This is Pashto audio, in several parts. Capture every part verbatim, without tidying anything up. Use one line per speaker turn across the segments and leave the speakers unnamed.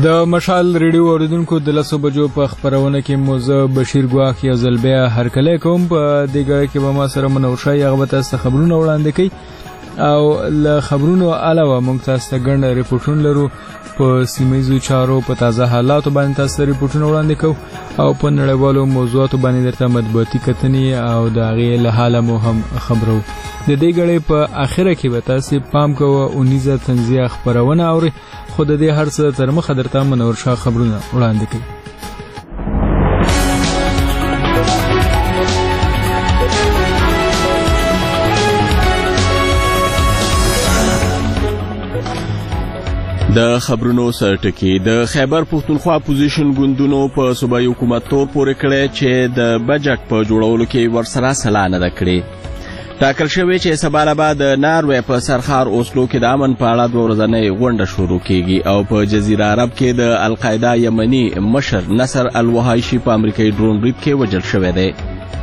د مشال ریډیو اوریدونکو د لسو بجو په خبرونه کې مو زه بشیر ګواخ یو ځل بیا هرکلی کوم. په دې ګړی کې به ما سره منور شاه هغه به تاسو ته خبرونه وړاندې کوي او له خبرونو علاوه موږ تاسو ته ګڼ ریپورټونه لرو. په سیمهیزو چارو په تازه حالاتو باندې تاسو ته ریپورټونه وړاندې کوو او په نړیوالو موضوعاتو باندې درته مطبوعاتي کتنې او د هغې له حاله مو هم خبرو. د دې ګړی په اخره کې به تاسو پام کوئ اونیزه طنزیه خبرونه اورئ، خو د دې هر څه تر مخه درته منور شاه خبرونه وړاندې کوي.
د خبرونو سرټکی د خیبر پښتونخوا اپوزیشن ګوندونو په صوبایي حکومت تور پورې کړی چې د بجټ په جوړولو کې ورسره سلا نه ده کړې. ټاکل شوی چې سبا له بعد د ناروې په سرخار اوسلو کې د امن په اړه دوه ورځنۍ غونډه شروع کیږي او په جزیره عرب کې د القاعده یمني مشر نصر الوهایشي په امریکایي ډرون برید کې وژل شوی دی.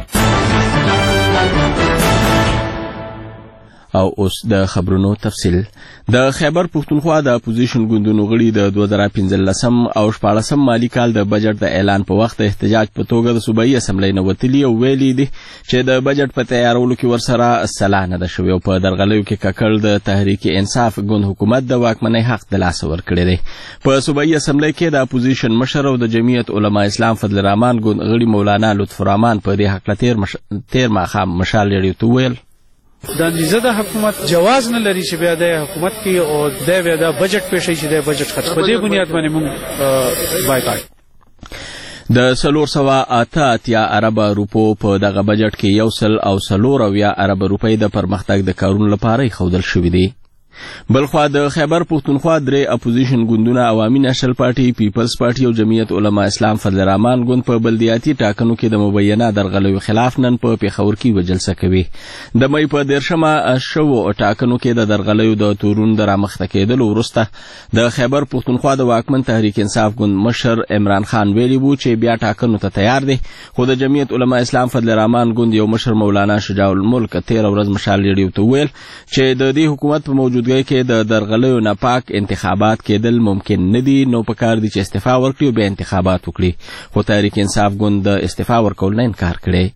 او اوس د خبرونو تفصیل. د خیبر پښتونخوا د اپوزیشن ګوندونو غړي د دوه زره پنځلسم او شپاړسم مالي کال د بجټ د اعلان په وخت د احتجاج په توګه د صوبایي اسمبلی نه وتلي او ویلي دي چې د بجټ په تیارولو کې ورسره سلا نه ده شوې او په درغلیو کې ککړ د تحریک انصاف ګوند حکومت د واکمنۍ حق د لاسه ورکړی دی. په صوبایي اسمبلی کې د اپوزیشن مشر او د جمعیت علما اسلام فضل الرحمن ګوند غړي مولانا لطف الرحمن په دې حق تیر مش... تیر ماښام مشال ریډیو ته ویل
د اندیزه د حکومت جواز نه لري چې بیا د حکومت کې او د بیا د بجټ پېښې چې د بجټ خرڅ په دې بنیاد باندې موږ بایکاټ.
د څلور سوه اته اتیا اربه روپو په دغه بجټ کې یو سل او څلور اویا اربه روپۍ د پرمختګ د کارونو لپاره ایښودل شوي دي. بلخوا د خیبر پښتونخوا درې اپوزیشن ګوندونه عوامي نېشنل پارټي، پیپلز پارټي او جمعیت علما اسلام فضل الرحمن ګوند په بلدیاتي ټاکنو کې د مبینه درغلیو خلاف نن په پېښور کې یوه جلسه کوي. د مۍ په دېرشمه شوو ټاکنو کې د درغلیو د تورونو د رامخته کېدلو وروسته د خیبر پښتونخوا د واکمن تحریک انصاف ګوند مشر عمران خان ویلي وو چې بیا ټاکنو ته تیار دی، خو د جمعیت علما اسلام فضل الرحمن ګوند یو مشر مولانا شجاع الملک تېره ورځ مشال ریډیو ته وویل چې د دې حکومت په موجود کې د درغلیو نه پاک انتخابات کېدل ممکن نه دي، نو پکار دي چې استعفا ورکړي او بیا انتخابات وکړي، خو تحریک انصاف ګوند د استعفا ورکول نه انکار کړی.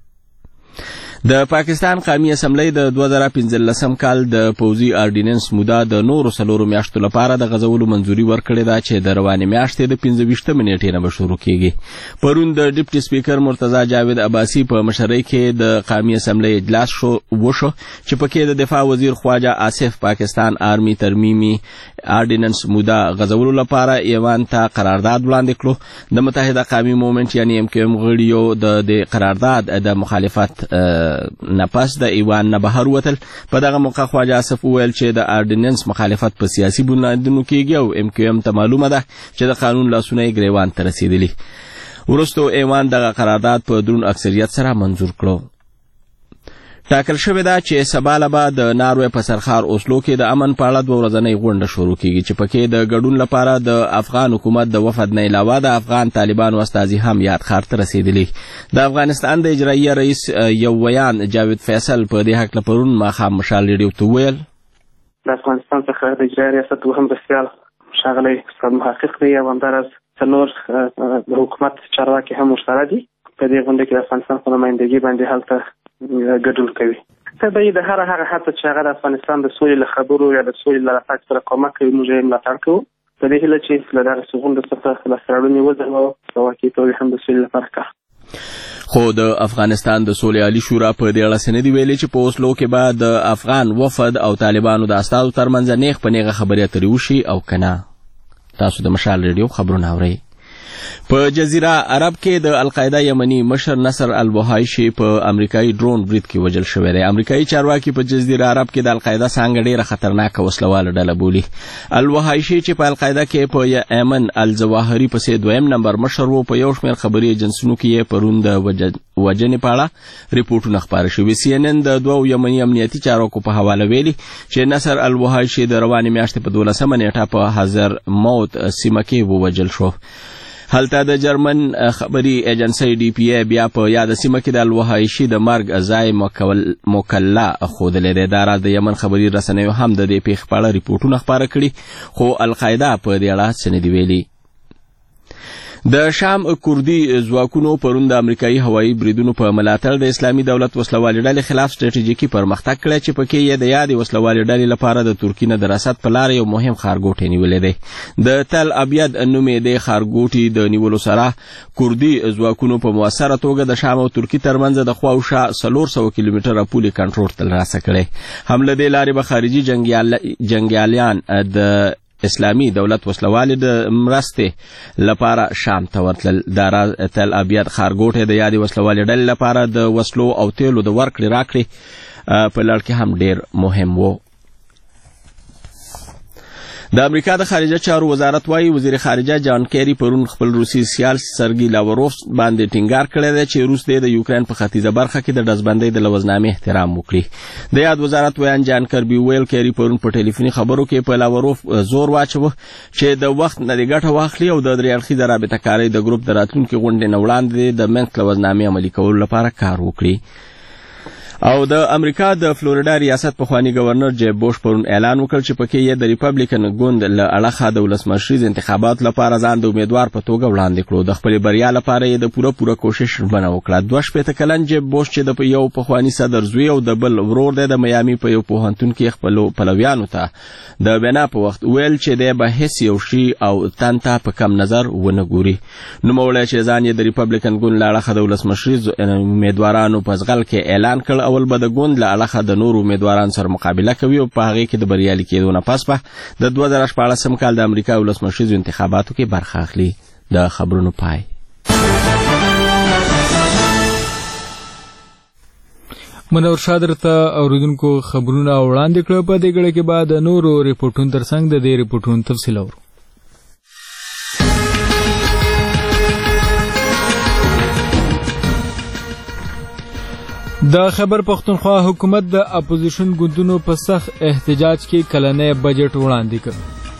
د پاکستان قومي اسمبلی د دوه زره پنځلسم کال د پوځي آرډیننس موده د نورو څلورو میاشتو لپاره د غځولو منظوري ورکړې ده چې د روانې میاشتې د پنځه ویشتمې نیټې نه به شروع کیږي. پرون د ډیپټي سپیکر مرتضی جاوید عباسي په مشرۍ کې د قومي اسمبلی اجلاس شو وشو چې پکې د دفاع وزیر خواجه آصف پاکستان آرمي ترمیمي آرډیننس موده غځولو لپاره ایوان ته قرارداد وړاندې کړو. د متحده قومي مومنټ یعنی ایم کیو ایم غړیو د دې قرارداد د مخالفت نه پس د ایوان نه بهر وتل. په دغه موقع خواجه آصف وویل چې د آرډیننس مخالفت په سیاسي بنیادونو کېږي او ایم کیو ایم ته معلومه ده چې د قانون لاسونه یې ګریوان ته رسېدلي. وروستو ایوان دغه قرارداد په دروند اکثریت سره منظور کړو. ټاکل شوې ده چې سبا له بعد د ناروې په سرخار اوسلو کې د امن په اړه دوه ورځنۍ غونډه شروع کیږي چې پکې د ګډون لپاره د افغان حکومت د وفد نه علاوه د افغان طالبانو استازي هم یاد ښار ته رسېدلي. د افغانستان د اجراییه رئیس یو ویان جاوید فیصل په دې هکله پرون ماښام مشال ریډیو ته وویل
د افغانستان څخه د اجراییه ریاست دوهم مرستیال ښاغلی استاد محقق دی او همداراز څلور د حکومت چارواکي هم ورسره دي. په دې غونډه کې د افغانستان په نمایندګي باندې هلته ګډون کوي. طبیعي د هر هغه هڅه چې هغه د افغانستان د سولې له خبرو یا د سولې له راتګ سره کومک کوي موږ یې ملاتړ کوو. په دې هیله چې له دغسې غونډو څخه لاسته راوړنې ودرول په واقعي توګه هم د سولې لپاره کار.
خو د افغانستان د سولې عالي شورا په دې اړه څه نه دي ویلي چې په اوسلو کې به د افغان وفد او طالبانو د استازو ترمنځ نیغ په نیغه خبرې اترې وشي او که نه. تاسو د مشال ریډیو خبرونه اورئ. په جزیره عرب کې د القاعده یمني مشر نصر الوهایشي په امریکایي ډرون برید کې وژل شوی دی. امریکایي چارواکي په جزیره عرب کې د القاعده څانګه ډېره خطرناکه وسلواله ډله بولي. الوهایشي چې په القاعده کې په ایمن الظواهري پسې دویم نمبر مشر و، په یو شمېر خبري ایجنسونو کې یې پرون د وژنې په اړه ریپورټونه خپاره شوي. سی ان ان د دوو یمني امنیتي چارواکو په حواله ویلي چې نصر الوهایشي د روانې میاشتې په دولسمه نیټه په حضر موت سیمه کې ووژل شو. هلته د جرمن خبري ایجنسۍ ډي پی ای بیا په یاده سیمه کې د الوهایشي د مرګ ځای مکلا ښودلی دی. دا راز د یمن خبري رسنیو هم د دې پېښې په اړه ریپورټونه خپاره کړي، خو القاعده په دې اړه څه نه دي ویلي. د شام کوردي ځواکونو پرون د امریکایي هوایي بریدونو په ملاتړ د اسلامي دولت وسلوالې ډلې خلاف ستراتیژیکي پرمختګ کړی چې پکې یې د یادې وسلوالې ډلې لپاره د ترکیې نه د رسد په لاره یو مهم ښارګوټی نیولی دی. د تل ابیض نومې د ښارګوټي د نیولو سره کوردي ځواکونو په مؤثره توګه د شام او ترکیې ترمنځ د خوا او شا څلور سوه کیلومتره پولې کنټرول ترلاسه کړی. هم له دې لارې به خارجي جنګیالیان د اسلامي دولت وسلوالې د مرستې لپاره شام ته ورتلل. د تل ابیض ښارګوټی د یادې وسلوالې ډلې لپاره د وسلو او تیلو د ورکړې راکړې په لړ کې هم ډیر مهم و. د امریکا د خارجه چارو وزارت وايي وزیر خارجه جان کیری پرون خپل روسي سیال سرګي لاوروف باندې ټینګار کړی دی چې روس د یوکرين په ختیځه برخه کې د ډزبندۍ د لوزنامې احترام وکړي. د یاد وزارت ویان جان کربي ویل کیری پرون په ټلیفوني خبرو کې په لاوروف زور واچوه چې د وخت نه د ګټه واخلي او د درې اړخیزه رابطه کارۍ د ګروپ د راتلونکي غونډې نه وړاندې د منځ لوزنامې عملي کولو لپاره کار وکړي. او د امریکا د فلوریډا ریاست پخوانی گورنر جیب بوش پرون اعلان وکړ چې پکې یې د ریپبلیکن ګوند له اړخه د ولسمشریز انتخابات لپاره ځان د امیدوار په توګه وړاندې کړو. د خپل بریا لپاره یې د پوره پوره کوشش ژمنه وکړه. دوه شپېته کلن جیب بوش چې د یو پخوانی صدر زوی او د بل ورور دی د میامي په یو پوهنتون کې خپل پلویانو ته د بنا په وخت ویل چې دی به هیڅ یو شي او تن ته په کم نظر ونه ګوري. نوموړی چې ځان یې د ریپبلیکن ګوند له اړخه د ولسمشریز امیدوارانو په ځغل کې اعلان کړ اول به د ګوند له اړخه د نورو امیدوارانو سره مقابله کوي او په هغې کې د بریالي کېدو نه پس به د دوه زره شپاړسم کال د امریکا ولسمشریزو انتخاباتو کې برخه اخلي. د خبرونو پای.
منور شاه درته اوریدونکو خبرونه وړاندې کړه. په دې ګړه کې به د نورو ریپورټونو ترڅنګ د دې ریپورټونو تفصیل اورو. د خیبر پختونخوا حکومت د اپوزیشن ګوندونو په سخت احتجاج کې کلنی بجټ وړاندې کړ.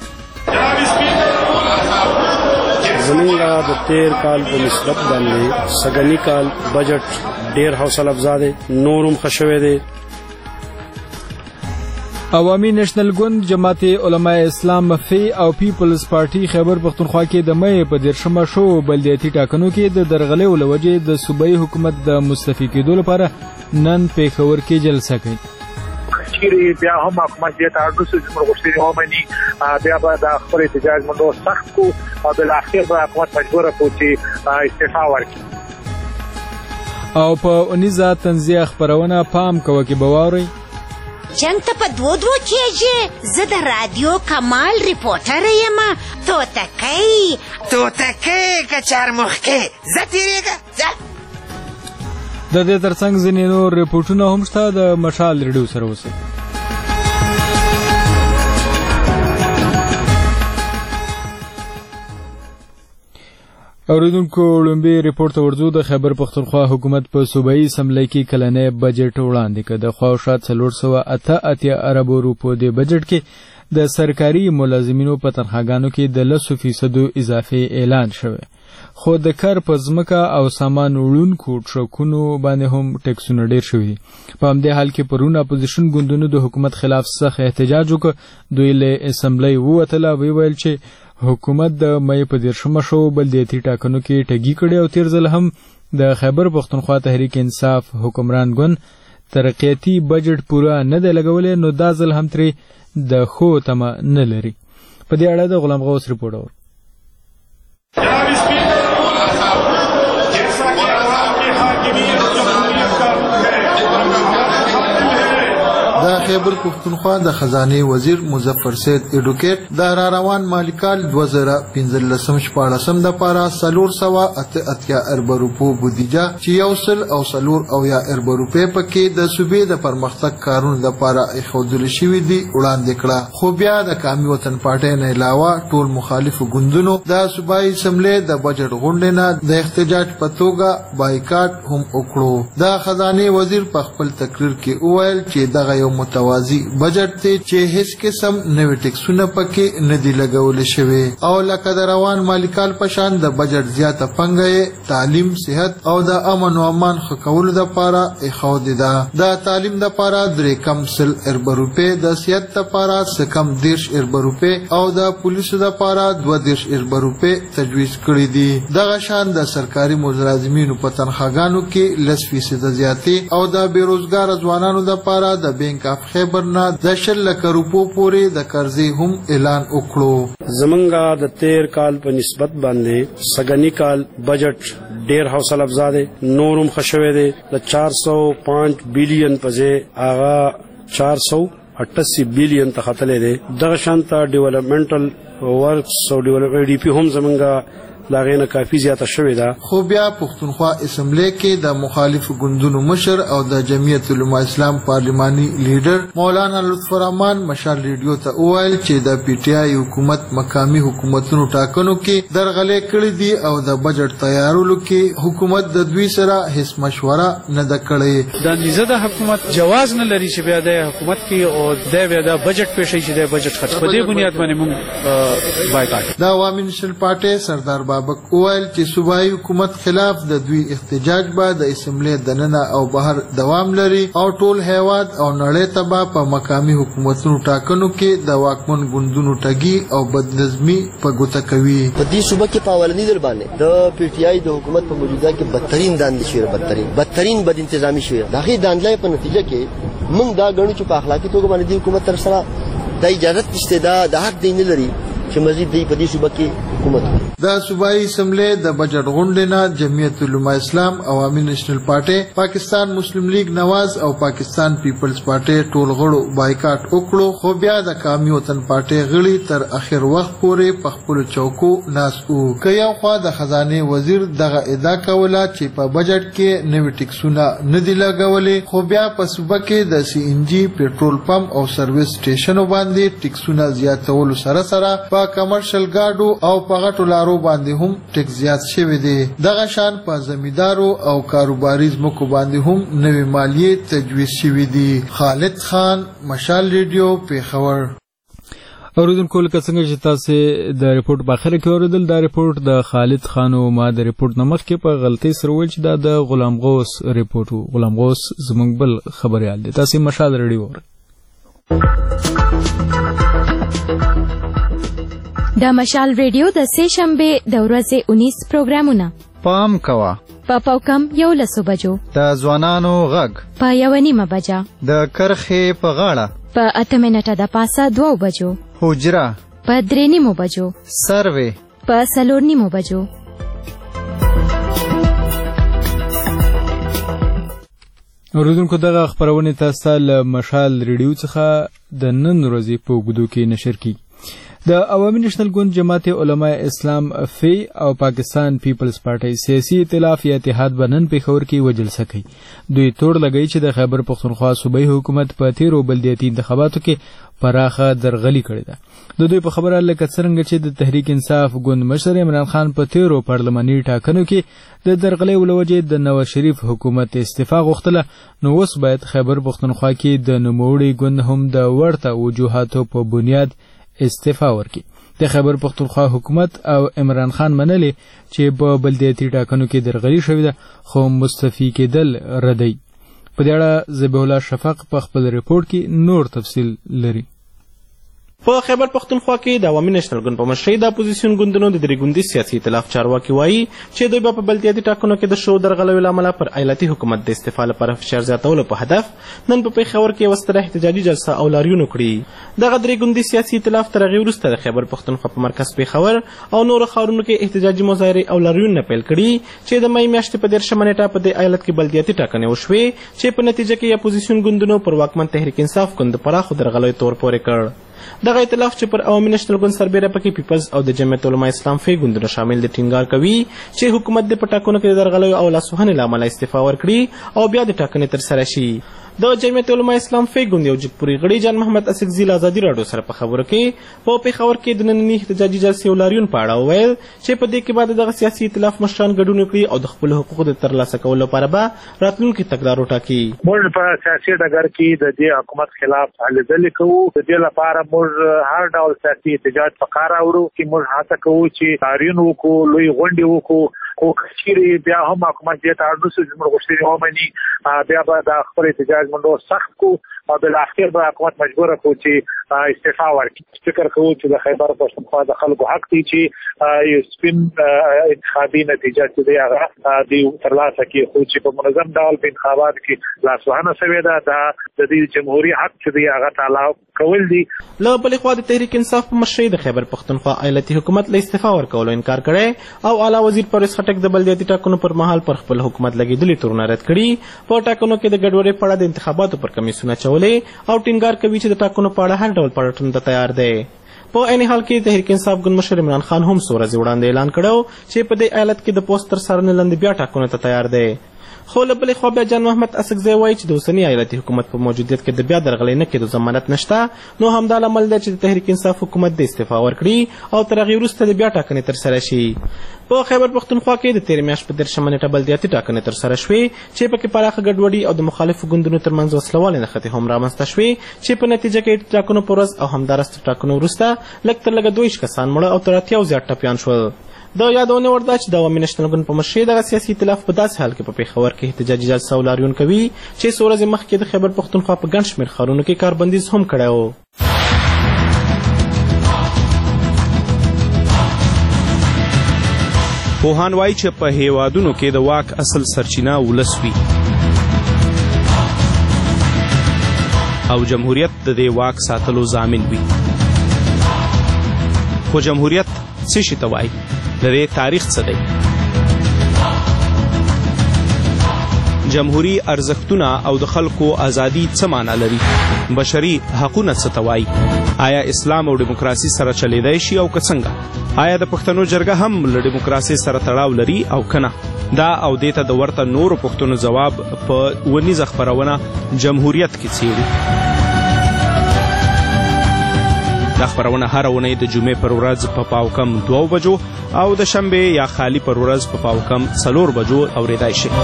زمونږ د تیر کال په نسبت باندې سږنی کال بجټ ډیر حوصله افزا دی، نور هم ښه شوی دی.
عوامي نېشنل ګوند، جماعت علماء اسلام مفی او پیپلز پارټي خیبر پختونخوا کې د مې په دیرشمه شو بلدیاتي ټاکنو کې د درغلې ولوجې د صوبایي حکومت د مستفید کېدو لپاره نن پیښور کې جلسه کوي.
چیرې بیا هم حکومت دې ته اړ شو چې موږ غوښتنې ومني، بیا به د خپل احتجاج موږ سخت کو او بالاخره به حکومت مجبور کړو چې استعفا ورکړي.
او په اونیزه طنزیه خپرونه پام کوه کې به واورئ
جنگ ته په دو دو کېږي. زه د رادیو کمال ریپورټر یم. توتکۍ توتکۍ که چارمخکۍ زه تېرېږه ځه.
د دې ترڅنګ ځینې نور ریپورټونه هم شته. د مشال ریډیو سره اوسئ. اوریدونکو لومبي ریپورت ته ورځو. د خیبر پختونخوا حکومت په صوبایي اسمبلی کې کلنی بجټ وړاندې کړ. د خواوشا څلور سوه اته اتیا اربو روپو د بجټ کې د سرکاري ملازمینو په تنخواګانو کې د لسو فیصدو اضافه اعلان شوی، خو د کار په ځمکه او سامان وړونکو ټرکونو باندې هم ټیکسونه ډیر شوي دي. په همدې حال کې پرون اپوزیشن ګوندونو د حکومت خلاف سخت احتجاج وکړ. دوی له اسمبلی ووتل او ویل چې حکومت د مې په دیرشمه شو بلدیاتي ټاکنو کې ټګي کړې او تیر ځل هم د خیبر پختونخوا تحریک انصاف حکمران ګوند ترقیاتي بجټ پوره نه دی لګولی، نو دا ځل هم ترې د ښو تمه نه لري. په دې اړه د غلام غوث ریپورټ اورو.
د خیبر پختونخوا د خزانه وزیر مظفر سید اډوکیټ د را روان مالی کال دوه زره پنځلسم شپاړسم د پاره څلور سوه اته اتیا ارب روپو بودیجه چې یو سل او څلور اویا ارب روپۍ پکې د صوبې د پرمختګ کارونو لپاره ایښودل شوي دي وړاندې کړه. خو بیا د قومي وطن پارټۍ نه علاوه ټول مخالفو ګوندونو د صوبایي اسمبلی د بجټ غونډې نه د احتجاج په توګه بایکاټ هم وکړو. د خزانه وزیر په خپل تقریر کې وویل چې دغه یو متوازن توازی بجټ دی چې هیڅ قسم نوې ټیکسونه پکې نه دي لګول شوي او لکه د روان مالی کال په شان د بجټ زیاته پنګه تعلیم صحت او د امن او امان ښه کولو لپاره ایښودې ده. د تعلیم لپاره درې کم سل اربه روپۍ، د صحت لپاره څه کم دېرش اربه روپۍ او د پولیسو لپاره دوه دېرش اربه روپۍ تجویز کړي دي. دغه شان د سرکاري ملازمینو په تنخواګانو کې لس فیصده زیاتې او د بیروزګاره ځوانانو لپاره د بینک اف خیبر نه د شل لکه روپو پورې د قرضې هم اعلان وکړو.
زمونږ د تیر کال په نسبت باندې سګنی کال بجټ ډیر حوصله افزا دی، نور هم ښه شوی دی. د چار سو پانچ بیلین په ځای هغه چار سو اٹاسی بیلین ته ختلی دی. دغه شان ته ډیولپمنټل ورکس او ډیولپمنټ ډي پی هم زمونږ د هغې نه کافي زیاته شوې ده.
خو بیا پښتونخوا اسمبلی کې د مخالفو ګوندونو مشر او د جمعیت علما اسلام پارلماني لیډر مولانا لطف الرحمن مشال ریډیو ته وویل چې د پی ټي آی حکومت مقامي حکومتونو ټاکنو کې درغلې کړې دي او د بجټ تیارولو کې حکومت د دوی سره هیڅ مشوره نه ده کړې.
د نیزه د حکومت جواز نه لري چې بیا د حکومت کې او د بیا د بجټ پیښ شي چې د بجټ خرڅ په دې بنیاد باندې موږ بایکاټ.
د عوامي نېشنل پارټي سردار بابک وویل چې صوبایي حکومت خلاف د دوی احتجاج به د اسمبلی دننه او بهر دوام لري او ټول هیواد او نړۍ ته به په مقامي حکومتونو ټاکنو کې د واکمن ګوندونو ټګي او بدنظمي په ګوته کوي.
په دې صوبه کې په اولني ځل باندې د پی ټي آی د حکومت په موجوده کې بدترین داندې شوې بدترین بدترین بد انتظامی شوې. د هغې داندلۍ په نتیجه کې موږ دا ګڼو چې په اخلاقي توګه باندې د حکومت طرف سره د اجازت نشته، دا د حق دی نه لري چې مزید دی په دې صوبه کې حکومت وکړي.
د صوبایي اسمبلی د بجټ غونډې نه جمعیت علما اسلام، عوامي نېشنل پارټي، پاکستان مسلم لیگ نواز او پاکستان پیپلز پارټي ټول غړو بایکاټ وکړو. خو بیا د قومي وطن پارټي غړي تر اخر وخت پورې په خپلو چوکو ناست وو. که یو خوا د خزانې وزیر دغه ادعا کوله چې په بجټ کې نوي ټیکسونه نه دي لګولې، خو بیا په صوبه کې د سی ان جي پېټرول پمپ او سروس سټیشنو باندې ټیکسونه زیاتولو سره سره په کمرشل ګاډو او په غټو لارو باندې هم ټیکس زیات شوی دی. دغه شان په زمیندارو او کاروباري ځمکو باندې هم نوې مالیې تجویز شوي دي. خالد خان، مشال ریډیو، پیښور.
اوریدونکو لکه څنګه چې تاسې د ریپورټ په اخره کې اوریدل، دا ریپورټ د خالد خان او ما د ریپورټ نه مخکې په غلطۍ سره ویل چې دا د غلام غوث ریپورټ و. غلام غوث زموږ بل خبریال دی. تاسې مشال ریډیو اورئ.
د مشال ریډیو د سه شنبه د ورځې اونیس پروګرامونه
پام کوه
په پاوکم یو لسو بجو،
د ځوانانو غږ
په یو نیمه بجه،
د کرخې په غاړه
په اته منټه د پاسه دوه بجو،
حجره
په درې نیمو بجو،
سروې
په څلور نیمو بجو.
اوریدونکو دغه خبرونه تاسو له مشال ریډیو څخه د نن ورځې په اوږدو کې نشر کیږي. د عوامي نېشنل ګوند جماعت علماء اسلام فی او پاکستان پیپلز پارټي سیاسي ائتلاف یا اتحاد بنن پیښور کې وجلسه کوي. دوی تور لګی چې د خیبر پختونخوا صوبایي حکومت په تیرو بلدیاتي انتخاباتو کې پراخه درغلي کړې ده. د دوی په خبره لکه څرنګه چې د تحریک انصاف ګوند مشر عمران خان په تیرو پارلماني ټاکنو کې د درغلۍ ولوجې د نواز شریف حکومت استعفا غوښتله، نو اوس باید خیبر پختونخوا کې د نوموړي ګوند هم د ورته وجوهاتو په بنیاد استعفا ورکړي. د خیبر پختونخوا حکومت او عمران خان منلي چې په بلدیاتي ټاکنو کې درغلي شوې ده، خو مستعفي کېدل ردوي. په دې اړه ذبیح الله شفق په خپل ریپورټ کې نور تفصیل لري.
په خیبر پختونخوا کې د عوامي نېشنل ګوند په مشرۍ د اپوزیسیون ګوندونو د درې ګوندي سیاسي ائتلاف چارواکي وایي چې دوی به په بلدیاتي ټاکنو کې د شو درغلیو له امله پر ایالتي حکومت د استعفا لپاره فشار زیاتولو په هدف نن په پېښور کې یوه ستره احتجاجي جلسه او لاریون وکړي. دغه درې ګوندي سیاسي ائتلاف تر هغې وروسته د خیبر پختونخوا په مرکز پېښور او نورو ښارونو کې احتجاجي مظاهرې او لاریونونه پیل کړي چې د مۍ میاشتې په دېرشمه نېټه په دې ایالت کې بلدیاتي ټاکنې وشوې چې په نتیجه کې اپوزیسیون ګوندونو پر واکمن تحریک انصاف ګوند د پراخو درغلیو تور پورې کړ. دغه ائتلاف چې پر عوامي نېشنل ګوند سربیره پکې پیپلز او د جمعیت علما اسلام فی ګوندونه شامل دي ټینګار کوي چې حکومت د په ټاکنو کې د درغلیو او لاسوهنې له امله استعفا ورکړي او بیا د ټاکنې ترسره شي. د جمعیت علماء اسلام فی ګوند یو جګپوري غړي جان محمد اسقزي له ازادي راډیو سره په خبرو کې په پېښور کې د ننني احتجاجي جلسې یو لاریون په اړه وویل چې په دې کې به دغه سیاسي ائتلاف مشران ګډون وکړي او د خپلو حقوقو د ترلاسه کولو لپاره به راتلونکي تګلار وټاکي.
موږ په سیاسي ډګر کې د دې حکومت خلاف هلې ځلې کوو. د دې لپاره موږ هر ډول سیاسي احتجاج په کار راوړو چې موږ هڅه کوو چې لاریون وکړو، لوی غونډې وکړو. خو کچېرې بیا هم حکومت دې ته اړ نه شو چې موږ غوښتنې ومني، بیا به د خپل احتجاج منډو سخت کړو او بالاخره به حکومت مجبوره کړو چې استعفا ورکړي. فکر کوو چې د خیبر پښتونخوا د خلکو حق دی چې یو سپین انتخابي نتیجه چې دی هغه دوی ترلاسه کړي، خو چې په منظم ډول په انتخاباتو کې لاسوهنه شوې ده. دا د دې جمهوري حق چې دی هغه تعالی کول دي.
له بلې خوا د تحریک انصاف په مشرۍ د خیبر پښتونخوا ایالتي حکومت له استعفا ورکولو انکار کړی او اعلی وزیر پرویز خټک د بلدیاتي ټاکنو پر مهال پر خپل حکومت لګېدلي تورونه رد کړي. په ټاکنو کې د ګډوډۍ په اړه د انتخاباتو پر کمیسیون اچولې او ټینګار کوي چې د ټاکنو په اړه هر ډول پلټنو ته تیار دی. په عین حال کې تحریک انصاف ګوند مشر عمران خان هم څو ورځې وړاندې اعلان کړی چې په دې ایالت کې د پوسټ تر څارنې لاندې بیا ټاکنو ته تیار دی. خو له بلې خوا بیا جان محمد اسقزی وایي چې د اوسني ایالتي حکومت په موجودیت کې د بیا درغلۍ نه کېدو ضمانت نشته، نو همدا لامل دی چې د تحریک انصاف حکومت د استعفا ورکړي او تر هغې وروسته د بیا ټاکنې ترسره شي. په خیبر پښتونخوا کې د تېرې میاشت په دېرشمه نېټه بلدیاتي ټاکنې ترسره شوې چې پکې پراخه ګډوډي او د مخالفو ګوندونو ترمنځ وسلوالې نښتې هم رامنځته شوې چې په نتیجه کې د ټاکنو په ورځ او همداراز تر ټاکنو وروسته لږ تر لږه دوه ویشت کسان مړه او تر اتیاو زیات ټپیان شول. د یادونه وړ ده چې د عوامي نېشنل ګوند په مشرۍ دغه سیاسي ائتلاف په داسې حال کې په پېښور کې احتجاجي جلسه او لاریون کوي چې څو ورځې مخکې د خیبر پښتونخوا په ګڼ شمېر ښارونو کې کاربندیز هم کړی و.
پوهان وایي چې په هیوادونو کې د واک اصل سرچینه ولس وي او جمهوریت د دې واک ساتلو ضامن وي. خو جمهوریت څه شي ته وایي؟ د دې تاریخ څه دی؟ جمهوري ارزښتونه او د خلکو ازادي څه معنا لري؟ بشري حقونه څه ته وایي؟ آیا اسلام او ډیموکراسي سره چلیدای شي او که څنګه؟ آیا د پښتنو جرګه هم له ډیموکراسي سره تړاو لري او که نه؟ دا او دې ته د ورته نورو پوښتنو ځواب په ونیزه خپرونه جمهوریت کې څیړو. دا خبرونه هر اونۍ د جمعې پر ورځ په پاو کم دوه بجو او د شنبې یا خالی پر ورځ په پاو کم څلور بجو اورېدای شي.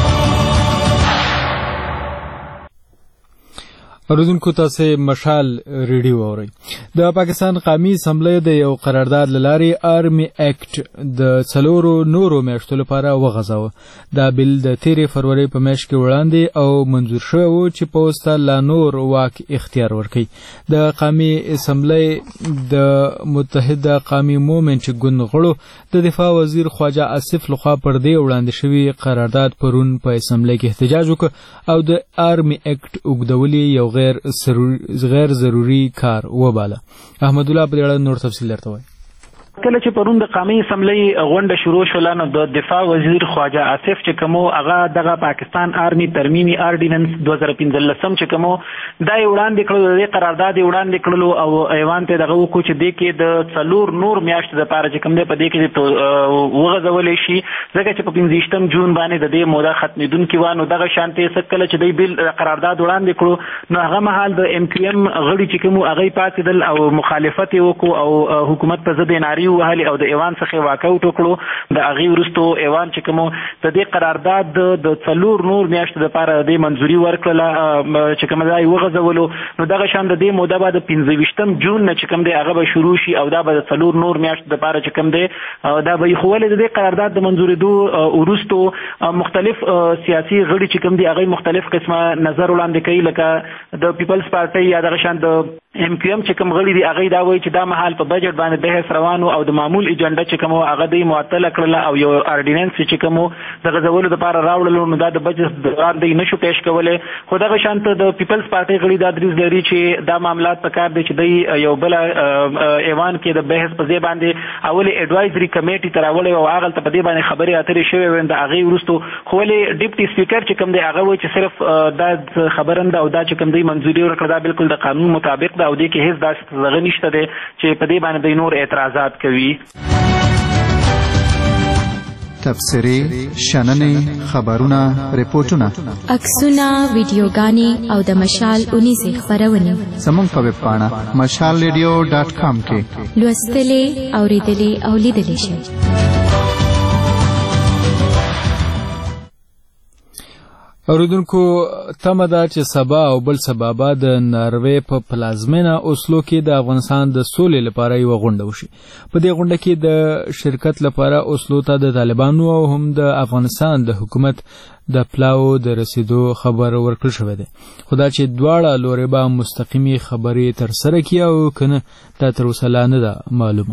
اوریدونکو تاسو مشال ریډیو اورئ. د پاکستان قومي اسمبلی د یو قرارداد له لارې آرمي اکټ د څلورو نورو میاشتو لپاره وغځاوه. دا بل د تیرې فروری په میاشت کې وړاندې او منظور شوی و چې پوځ ته لا نور واک اختیار ورکړي. د قومي اسمبلی د متحده قومي مومنټ ګوند غړو د دفاع وزیر خواجه آصف لخوا پر دې وړاندې شوي قرارداد پرون په اسمبلی کې احتجاج وکړ او د آرمي اکټ اوږدول یو غیر غیر ضروري کار وباله. احمد الله په اړه نور تفصیل درته وایي.
کله چې پرون د قومي اسمبلی غونډه شروع شوله نو د دفاع وزیر خواجه آصف چې کوم هغه دغه پاکستان آرمي ترمیمي آرډیننس دوه زره پنځلسم چې کوم دا وړاندې کړل، د قرارداد وړاندې کړلو او ایوان ته دغه وکړو چې د کې د څلور نور میاشتې لپاره چې کوم دی په دې کې وغځولې شي، ځکه چې په پنځه جون باندې د دې موده ختمېدونکې وه. نو دغه شانتې څه کله چې دوی بل قرارداد وړاندې کړو نو هغه مهال د ایم کیو ایم غړي چې کوم هغه پاتېدل او مخالفت یې وکړو او حکومت په ضد یې نارې وهلې او د ایوان څخه واکاوټ وکړو. د هغې وروسته ایوان چې کوم د دې قرارداد د څلور نور میاشتو لپاره د منظوري ورکړله چې کوم دا یې وغځولو. نو دغه شان د دې موده به د پنځه ویشتم جون نه چې کوم دی هغه به شروع شي او دا به د څلور نور میاشتو لپاره چې کوم دی دا به یې خو ولې د دې قرارداد د منظورېدو وروسته مختلف سیاسي غړي چې کوم دي هغه مختلف قسمه نظر وړاندې کوي، لکه د پیپلز پارټۍ یا دغه شان د ایم کیو ایم چې کوم غړي دي هغه دا وایي چې دا مهال په بجټ باندې بحث روان او د معمول ایجنډا چې کوم هغه دوی معطله کړله او یو آرډیننس چې کوم د غځولو لپاره راوړلو نو دا د بجټ دوران دوی نشو پیش کولی. خو دغه شانت د پیپلز پارټۍ غړي دا دریځ لري چې دا معاملات په کار دی چې دوی یو بل ایوان کې د بحث په ځای باندې اولې اډوایزري کمیټي ته راوړی او هغلته په دې باندې خبرې اترې شوې وې. د هغې وروستو خو ولې ډیپټي سپیکر چې کوم دی هغه وایي چې صرف دا خبره ده او دا چې کوم دوی منظوري ورکړه دا بالکل د قانون مطابق ده او دې کې هیڅ داسې دغه نشته دی چې په دې باندې دوی نور اعتراضات کوي.
تبصرې شننې خبرونه ریپورټونه
عکسونه ویډیوګانې او د مشال اونیزې خپرونې
زموږ په ویب پاڼه مشال ریډیو ډاټ کام کې
لوستلې اورېدلې او لیدلې شئ.
اوریدونکو تمه ده چې سبا او بل سبا به د ناروې په پلازمینه اوسلو کې د افغانستان د سولې لپاره یوه غونډه وشي. په دې غونډه کې د شرکت لپاره اوسلو ته د طالبانو او هم د افغانستان د حکومت د پلاو د رسیدو خبر ورکړل شوی دی. خو دا چې دواړه لورې به مستقیمي خبرې ترسره کړي او که نه دا تر اوسه لا نه ده معلومه.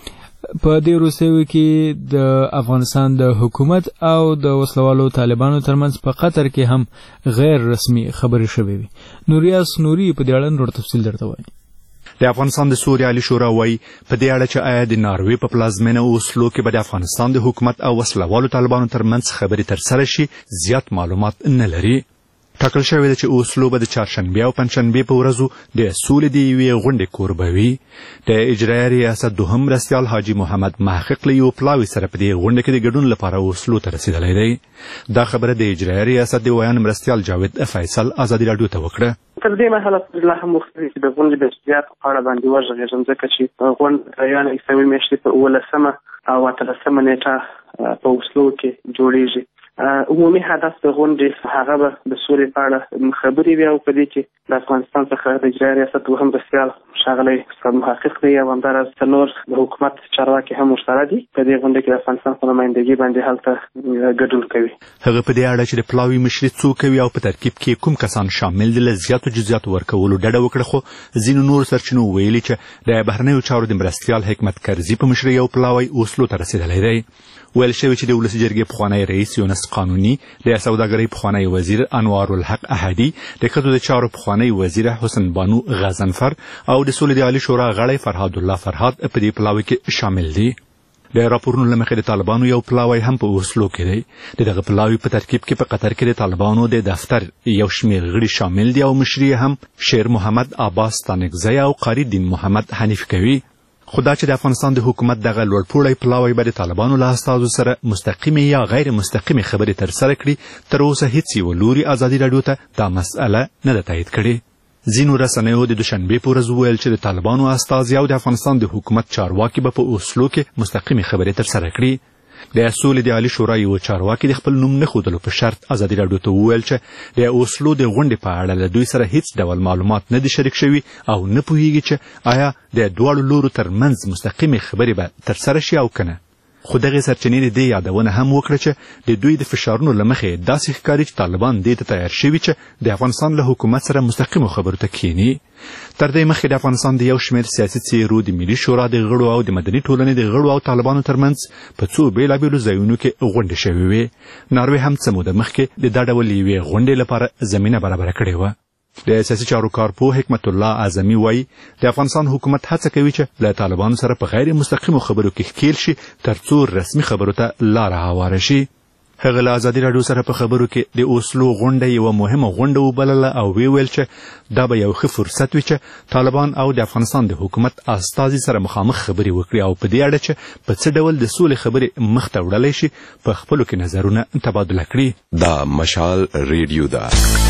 په دې وروستیو کې د افغانستان د حکومت او د وسلوالو طالبانو ترمنځ په قطر کې هم غیر رسمي خبرې شوې وي. نوریاس نوري په دې اړه نور تفصیل درته وایي.
د افغانستان د سولې عالي شورا وایي په دې اړه چې آیا د ناروې په پلازمینه اوسلو کې به د افغانستان د حکومت او وسلوالو طالبانو ترمنځ خبرې ترسره شي زیات معلومات نه لري. ټاکل شوې ده چې اوسلو به د چهارشنبې او پنجشنبې په ورځو د سولې د یوې غونډې کوربه وي. د اجرایي ریاست دوهم مرستیال حاجي محمد محقق له یو پلاوي سره په دې غونډه کې د ګډون لپاره اوسلو ته رسیدلی دی. دا خبره د اجرایي ریاست د ویان مرستیال جاوید فیصل ازادي راډیو ته وکړه.
تر دې مهاله لا هم وختي چې د غونډې د اجتیاط په اړه باندې وژغېږم ځکه چې غونډه یعنې عیسوي میاشتې په اوولسمه او اتلسمه نیټه په اوسلو کې جوړیږي. عمومي هدف د غونډې هغه به د سولې په اړه خبرې وي او په دې کې د افغانستان څخه د اجرایي ریاست دوهم مرستیال ښاغلی استاد محقق دی او همداراز څلور د حکومت چارواکي هم ورسره دي. په دې غونډه کې د افغانستان په نمایندګي باندې هلته ګډون کوي.
هغه په دې اړه چې د پلاوي مشري څوک کوي او په ترکیب کې کوم کسان شامل دي له زیاتو جزئیاتو ورکولو ډډه وکړه. خو ځینو نور سرچینو ویلي چې د بهرنیو چارو د مرستیال حکمت کرزي په مشرۍ یو پلاوی اوسلو ته رسېدلی دی. ویل شوی چې د ولسي جرګې پخوانی رئیس یونس قانوني، د سوداګرۍ پخوانی وزیر انوار الحق احدي، د ښځو د چارو پخوانی وزیر حسن بانو غضنفر او د سولې د عالي شورا غړی فرهاد الله فرهاد په دې پلاوي کې شامل دي. د راپورونو له مخې د طالبانو یو پلاوی هم په اوسلو کې دی. د دغه پلاوي په ترکیب کې په قطر کې د طالبانو د دفتر یو شمېر غړي شامل دي او مشري هم شیر محمد عباس ستانکزی او قاری دین محمد حنیف کوي. خو دا چې د افغانستان د حکومت دغه لوړپوړی پلاوی به د طالبانو له استازو سره مستقیمې یا غیر مستقیمې خبرې ترسره کړي تر اوسه هیڅ یوه لوري ازادي راډیو ته دا مسئله نه ده تایید کړې. ځینو رسنیو د دوشنبې په ورځ وویل چې د طالبانو استازي او د افغانستان د حکومت چارواکي به په اوسلو کې مستقیمې خبرې ترسره کړي. د سولې د عالي شورا یو چارواکي د خپل نوم نه ښودلو په شرط ازادي راډیو ته وویل چې د اوسلو د غونډې په اړه له دوی سره هیڅ ډول معلومات نه دي شریک شوي او نه پوهیږي چې آیا د دواړو لورو ترمنځ مستقیمې خبرې به ترسره شي او که نه. خو دغې سرچینې د دې یادونه هم وکړه چې د دوی د فشارونو له مخې داسې ښکاري چې طالبان دې ته تیار شوي چې د افغانستان له حکومت سره مستقیمو خبرو ته کښیني. تر دې مخکې د افغانستان د یو شمېر سیاسي څېرو د ملي شورا د غړو او د مدني ټولنې د غړو او طالبانو ترمنځ په څو بېلابېلو ځایونو کې غونډې شوې وې. ناروې هم څه موده مخکې د دا ډول یوې غونډې لپاره زمینه برابره کړې وه. د سیاسي چارو کارپوه حکمت الله اعظمي وایي د افغانستان حکومت هڅه کوي چې له طالبانو سره په غیر مستقیمو خبرو کې ښکېل شي تر څو رسمي خبرو ته لاره هواره شي. هغه له ازادي راډیو سره په خبرو کې د اوسلو غونډه یوه مهمه غونډه وبلله او ویې ویل چې دا به یو ښه فرصت وي چې طالبان او د افغانستان د حکومت استازي سره مخامخ خبرې وکړي او په دې اړه چې په څه ډول د سولې خبرې مخ ته وړلی شي په خپلو کې نظرونه تبادله کړي.
دا مشال ریډیو ده.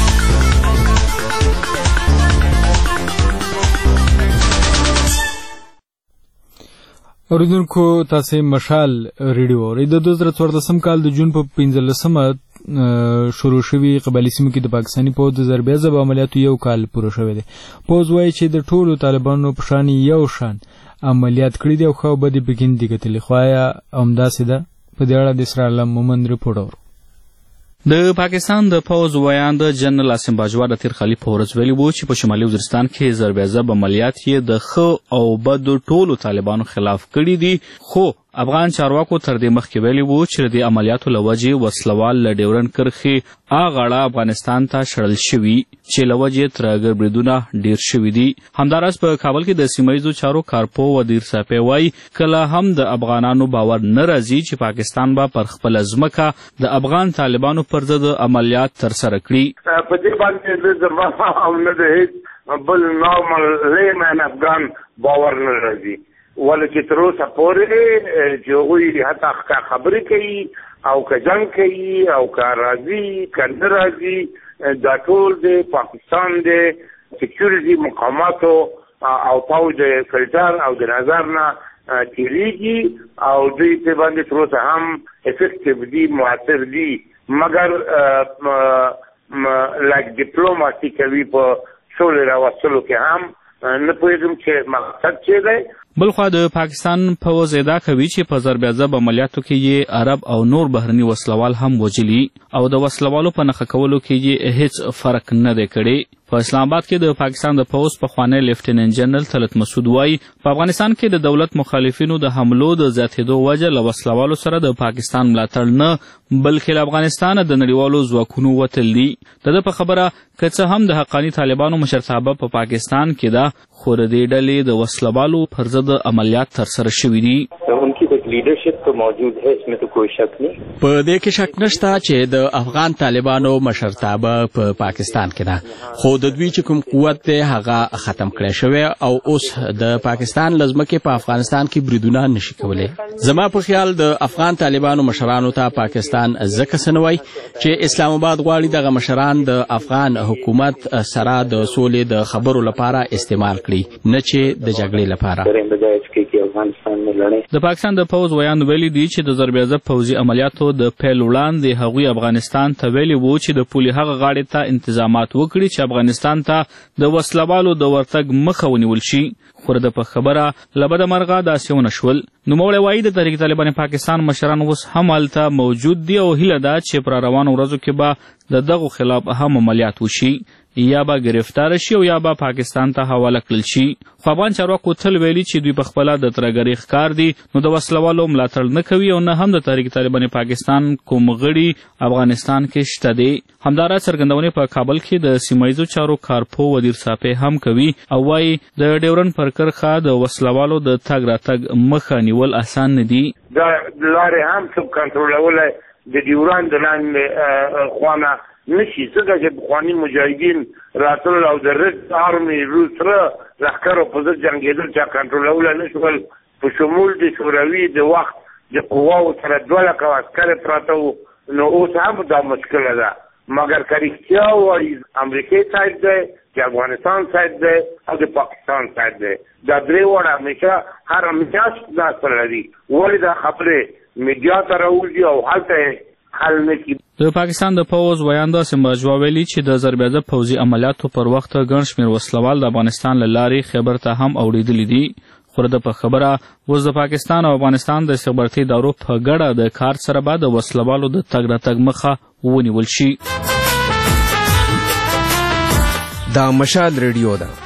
اوریدونکو تاسې مشال ریډیو اورئ. د دوه زره څوارلسم کال د جون په پنځلسمه شروع شوي قبایلي سیمو کې د پاکستاني پوځ د ضربې ضرب عملیاتو یو کال پوره شوی دی. پوځ وایي چې د ټولو طالبانو په شان یو شان عملیات کړي دي او ښه او بدې پکې نه دي کتلي. خو آیا همداسې ده؟ په دې اړه د اسرار الله مومند رپورټ اورو.
د پاکستان د پوځ ویان د جنرال عاصم باجوا د تیر خالي په ورځ ویلي وو چې په شمالي وزیرستان کې ضربې ضرب عملیات یې د ښه او بدو ټولو طالبانو خلاف کړي دي. خو افغان چارواکو تر دې مخکې ویلي وو چې د عملیاتو له وجې وسلوال له ډیورنډ کرښې اغاړه افغانستان ته شړل شوي چې له وجې ترهګر بریدونه ډیر شوي دي. همداراز په کابل کې د سیمه ییزو چارو کارپوه ودیر صافی وایي کله هم د افغانانو باور نه راځي چې پاکستان به پر خپله ځمکه د افغان طالبانو پر ضد عملیات ترسره کړي.
په دې باندې زما هم نه د هیڅ بل نارمل لیمن افغان باور نه راځي ولې چې تر اوسه پورې چې هغوی حتی خبرې کوي او که جنګ کوي او که راځي که نه راځي دا ټول د پاکستان د سکیورټي مقاماتو او پوځ د فلټر او د نظر نه تیریږي او دوی په باندې تر اوسه هم افیکټیو دي مؤثر دي مګر لایک ډیپلوماسي کوي په سولې راوستلو کې هم نه پوهېږم چې مقصد څه دی.
بلخوا د پاکستان پوځ ادعا کوي چې په ضرب ضرب عملیاتو کې یې عرب او نور بهرني وسلوال هم وژلي او د وسلوالو په نښه کولو کې یې هیڅ فرق نه دی کړی. په اسلام آباد کې د پاکستان د پوځ پخوانی لیفټیننټ جنرال طلعت مسعود وایي په افغانستان کې د دولت مخالفینو د حملو د زیاتېدو وجه له وسلوالو سره د پاکستان ملاتړ نه بلکې له افغانستانه د نړیوالو ځواکونو وتل دي. د ده په خبره که څه هم د حقاني طالبانو مشرتابه په پاکستان کې ده خو د دې ډلې د وسلوالو پر ضد عملیات ترسره شوي دي.
لیډرشپ تو موجود ہے اس میں تو کوئی شک نہیں.
په دې کې شک نشته چې د افغان طالبانو مشرتابه په پاکستان کې ده خو د دوی چې کوم قوت دی هغه ختم کړی شوی او اوس د پاکستان لزمکې په افغانستان کې بریدونه نشي کولی. زما په خیال د افغان طالبانو مشرانو ته پاکستان ځکه سنوي چې اسلام آباد غواړي دغه مشران د افغان حکومت سره د سولې د خبرو لپاره استعمال کړي نه چې د جګړې لپاره.
د پاکستان د پوځ ویان ویلي دي چې د ضرب ضرب پوځي عملیاتو د پیل وړاندې هغوی افغانستان ته ویلي وو چې د پولې هغه غاړې ته انتظامات وکړي چې افغانستان ته د وسلوالو د ورتګ مخه ونیول شي خو د په خبره له بده مرغه داسې ونه شول. نوموړی وایي د تحریک طالبان پاکستان مشران اوس هم هلته موجود دي او هیله ده چې پر روانو ورځو کې به د دغو خلاف هم عملیات وشي یا به گرفتار شي او یا به پاکستان ته حواله کړل شي. خو افغان چارواکو تل ویلي چې دوی په خپله د ترهګرۍ ښکار دي نو د وسلوالو ملاتړ نه کوي او نه هم د تحریک طالبان پاکستان کوم غړي افغانستان کې شته دي. همداراز څرګندونې په کابل کې د سیمه ییزو چارو کارپو ودیر صافی هم کوي او وایي د ډیورن پر کرښه د وسلوالو د تګ راتګ مخه نیول اسان نه دي.
دا لارې هم څوک کنټرولولی د ډیورن د لاندې خوانه نشي ځکه چې پخواني مجاهدین راتلل او د رد آرمي روس سره لښکرو په ضد جنګېدل چا کنټرولولی نه شول په شمول د شوروي د وخت د قواو سره دوه لکه عسکرې پراته وو نو اوس هم دا مشکله ده مګر که رښتیا ووایي امریکې سایډ دی د افغانستان سایډ دی او د پاکستان سایډ دی دا درې واړه همیشه هر میاشت دا سره لري ولې دا خبرې میډیا ته راوځي او هلته حل نه کړي.
د پاکستان د پوځ ویان داسې مجوا ویلي چې د ضرب ضرب پوځي عملیاتو پر وخت ګڼ شمېر وسلوال د افغانستان له لارې خیبر ته هم اوړېدلي دي خو د په خبره اوس د پاکستان او افغانستان د استخباراتي ادارو په ګډه د کار سره به د وسلوالو د تګ راتګ مخه ونیول شي.
دا مشال ریډیو ده.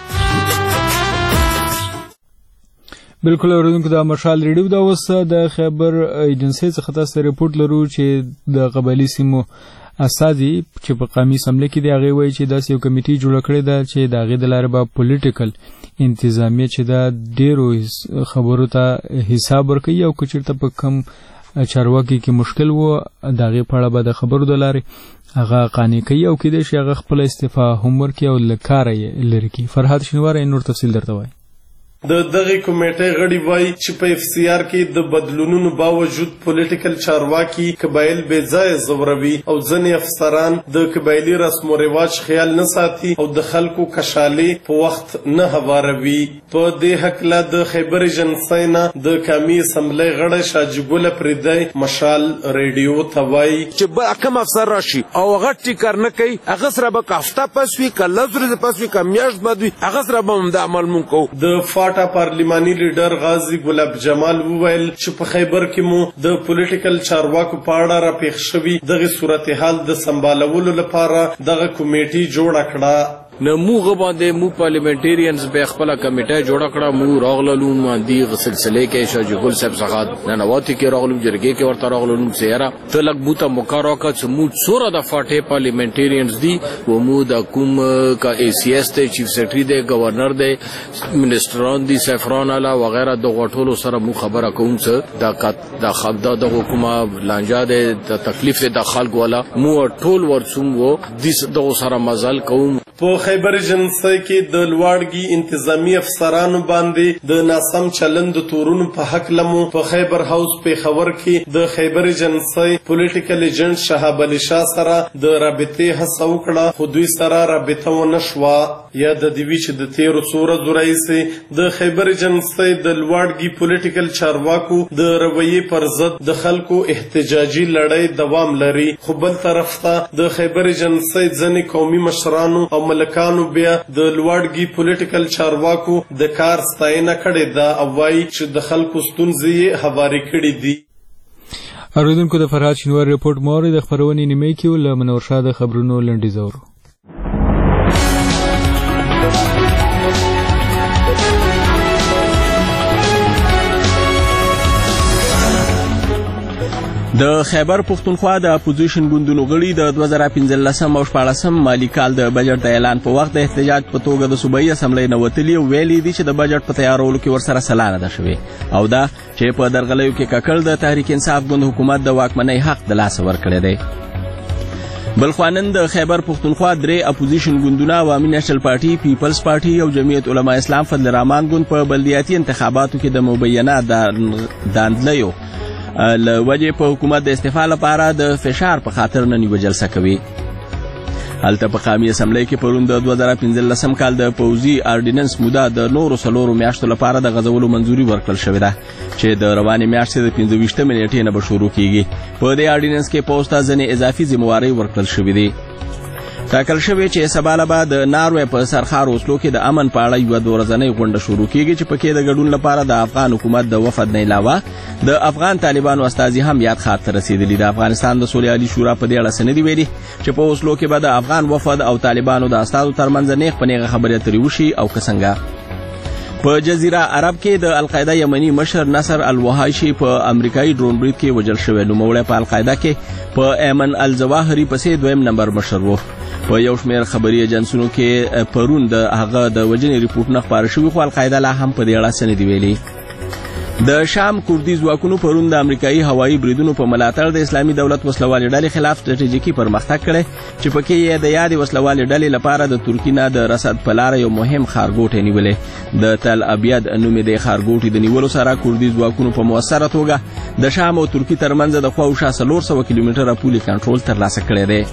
بالکل اوریدونکو دا مشال ریډیو دا اوس د خبر ایجنسی څخه تاسو رپورټ لرو چې د قبایلي سیمو اساسي چې په قومي اسمبلی کې دی هغه وایي چې داسې یو کمیټي جوړ کړی ده چې د هغې د لارې به پولیټیکل انتظامیه چې دا ډېرو خبرو ته حساب ورکوي او که چېرته په کم چارواکي کې مشکل و د هغې په اړه به د خبرو د لارې هغه قانع کوي او کیدای شي هغه خپله استعفا هم ورکړي او له کاره یې لرې کړي. فرهاد شینواری نور تفصیل درته وایي.
د دغه کمیټې غړي وایي چې په اف سی آر کې د بدلونونو باوجود پولیټیکل چارواکي قبایل بې ځایه ځوروي او ځینې افسران د قبایلي رسم و رواج خیال نه ساتي او د خلکو کشالې په وخت نه هواروي. په دې هکله د خیبر ایجنسۍ نه د قومي اسمبلی غړی شاجګل پریدی مشال ریډیو ته وایي
چې به کم افسر راشي او هغه ټیکر نه کوي هغه سره به که هفته پس وي که لس ورځې پس وي که میاشت بعد وي هغه سره به همدا عمل مونږ کوو.
د پارلیماني لیډر غازی ګلاب جمال وویل چې په خیبر کې مو د پولیټیکل چارواکو په اړه راپېښ شوي دغه صورتحال د سمبالولو لپاره دغه کمیټې جوړه کړه.
نو موږ باندې مو پارلیمنټریانز به خپل کمیټه جوړه کړه مو راغلو باندې سلسله کې شاجګل صاحب څخه ننواتي کې راغلو جرګې کې ورته راغلو سیاره ته لګ بوته مقرره کړ چې مو څوره د فاټه پارلیمنټریانز دي و مو د کوم کا ای سی ایس ته چیف سیکرټری دی گورنر دی منسټران دي سفران اعلی وغیرہ د غټولو سره مو خبره کوم چې د د خلک د حکومت لانجا د تکلیف د خلک والا مو ټول ورڅوم وو د دغه سره مزل کوم
په خیبر ایجنسۍ کې د لوړګي انتظامی افسرانو باندې د ناسم چلند تورونو په حق لمو په خیبر هاوس پیښور کې د خیبر ایجنسۍ پولیټیکل ایجنټ شهاب علي شاه سره د رابطې هڅه وکړه، خو دوی سره رابطه ونه شوه. یا د دې وی چې د تیرو څو ورځو راهیسې د خیبر ایجنسۍ د لوړګي پولیټیکل چارواکو د رویې پر ضد د خلکو احتجاجي لړۍ دوام لري، خو بل طرف ته د خیبر ایجنسۍ ځینې قومي مشرانو او ملکانو بیا د لوړګي پولیټیکل چارواکو د کار ستاینه کړې ده او وایي چې د خلکو ستونزې یې هوارې کړې دي.
اوریدونکو د فرهاد شینوار رپورټ موري د خبرونې نیمه کې له منور شاه د خبرونو لنډیز اورو.
د خیبر پښتونخوا د اپوزیشن ګوندونو غړي د دوه زره پنځلسم او شپاړسم مالي کال د بجټ د اعلان په وخت د احتجاج په توګه د صوبایي اسمبلی نه وتلي او ویلي دي چې د بجټ په تیارولو کې ورسره سلا نه ده شوې او دا چې په درغلیو کې ککړ د تحریک انصاف ګوند حکومت د واکمنۍ حق د لاسه ورکړی دی. بلخوا نن د خیبر پښتونخوا درې اپوزیشن ګوندونه عوامي نیشنل پارټي، پیپلز پارټي او جمعیت علما اسلام فضل الرحمن ګوند په بلدیاتي انتخاباتو کې د مبینه داندلیو له وجې په حکومت د استعفا لپاره د فشار په خاطر نن یوه جلسه کوي. هلته په قومي اسمبلی کې پرون د دوه زره پنځلسم کال د پوځي آرډیننس موده د نورو څلورو میاشتو لپاره د غځولو منظوري ورکړل شوې ده چې د روانې میاشتې د پنځه ویشتمې نیټې نه به شروع کیږي. په دې آرډیننس کې پوځ ته ځینې اضافي ذمهوارۍ ورکړل شوې دي. ټاکل شوی چې سبا به د ناروې په سرخار اوسلو کې د امن په اړه یوه دوه ورځنۍ غونډه شروع کیږي چې پکې د ګډون لپاره د افغان حکومت د وفد نه علاوه د افغان طالبانو استازي هم یاد خاط ته رسیدلي. د افغانستان د سولې عالي شورا په دې اړه څه نه دي ویلي چې په اوسلو کې به د افغان وفد او طالبانو د استازو ترمنځ نیغ په نیغه خبرې اترې وشي او که څنګه. په جزیره عرب کې د القاعده یمني مشر نصر الوهایشي په امریکایي ډرون برید کې وژل شوی. نوموړی په القاعده کې په ایمن الظواهري پسې دویم نمبر مشر و. په یو شمېر خبري ایجنسونو کې پرون د هغه د وژنې ریپورټونه خپاره شوي، خو القاعده لا هم په دې اړه څه نه دي ویلي. د شام کوردي ځواکونو پرون د امریکایي هوایي بریدونو په ملاتړ د اسلامي دولت وسلوالې ډلې خلاف ستراتیژیکي پرمختګ کړی چې پکې یې د یادې وسلوالې ډلې لپاره د ترکي نه د رسد په لاره یو مهم ښارګوټی نیولی. د تل ابیض نومې د ښارګوټي د نیولو سره کوردي ځواکونو په مؤثره توګه د شام او ترکي ترمنځ د خواوشا څلور سوه کیلومتره پولي کنټرول ترلاسه کړی دی.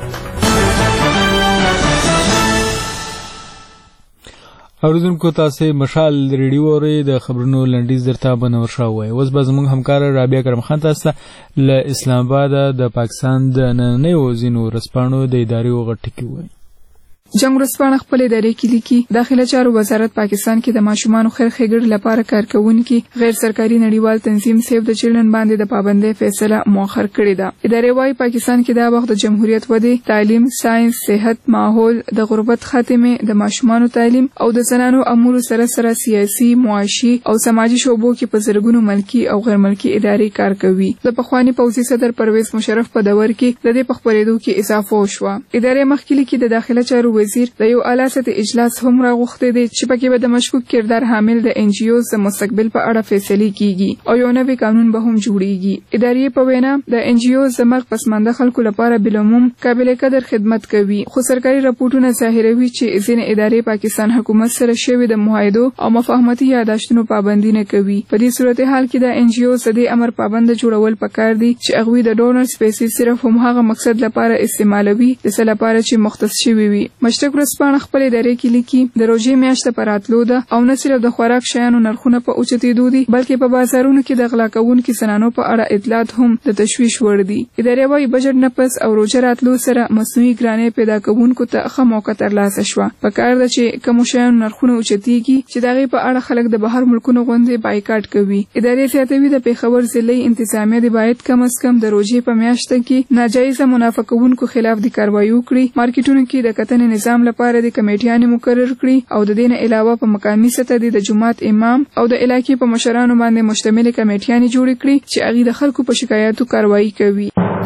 اوریدونکو تاسې مشال ریډیو اورئ، د خبرونو لنډیز درته به نور شاه ووایي. اوس به زموږ همکاره رابعه کرم خان تاسو ته له اسلام آباده د پاکستان د نننیو ځینو ورځپاڼو د ادارې غټ ټکي ووایي.
جنگ ورځپاڼه خپل ادارې کې لیکي داخله چارو وزارت پاکستان کې د ماشومانو خیر ښېګړې لپاره کارکوونکي غیر سرکاري نړیوال تنظیم سیف د چلډرن باندې د پابندۍ فیصله مؤخر کړې ده. ادارې وايي پاکستان کې دا وخت د جمهوریت ودې، تعلیم، ساينس، صحت، ماحول، د غربت خاتمه، د ماشومانو تعلیم او د زنانو امور سره سره سیاسي، معاشي او سماجي شعبو کې په زرګونو ملکی او غیر ملکی ادارې کار کوي. د پخوانی پوځي صدر پرویز مشرف په دور کې د دې په خپرېدو کې اضافه وشوه. ادارې مخکې لیکي د داخله چارو وزیر د یو اعلی سطحي اجلاس هم راغوښتی دی چې پکې به د مشکوک کردار حامل د ان جی اوز د مستقبل په اړه فیصلې کیږي او یو نوی قانون به هم جوړیږي. ادارې په وینا د ان جی اوز د مرګ پسمانده خلکو لپاره بالعموم قابل قدر خدمت کوي، خو سرکاري راپورټونه ظاهروي چې ځینې ادارې پاکستان حکومت سره شوي د معاهدو او مفاهمتي یاداشتونو پابندي نه کوي. په دې صورتحال کې د ان جی اوز د دې امر پابند جوړول پکار دي چې هغوی د ډونرز پیسې صرف هم هغه مقصد لپاره استعمالوي د څه لپاره چې مختص شوي وي. مشرق ورځپاڼه خپل ادارې کې لیکي د روژې میاشته په راتلو ده او نه صرف د خوراک شیانو نرخونه په اوچتېدو دي بلکې په بازارونو کې د غلا کوونکو صنایعو په اړه اطلاعات هم د تشویش وړ دي. ادارې وايي بجټ نه پس او روژه راتلو سره مصنوعي ګرانۍ پیدا کوونکو ته ښه موقع ترلاسه شوه. پکار ده چې کوم شیانو نرخونه اوچتېږي چې د هغې په اړه خلک د بهر ملکونو غوندې بایکاټ کوي. ادارې زیاتوي د پېښور ضلعي انتظامیه د باید کم از کم د روژې په میاشته کې ناجایزه منافع کوونکو خلاف د کاروایي وکړي، مارکیټونو کې د کتنې نظام لپاره د کمیټیانې مقرر کړي او د دې نه علاوه په مقامي سطح د جماعت امام او د علاقې په مشرانو باندې مشتمل کمیټیانې جوړې کړي چې هغوی د خلکو په شکایاتو کاروایي کوي.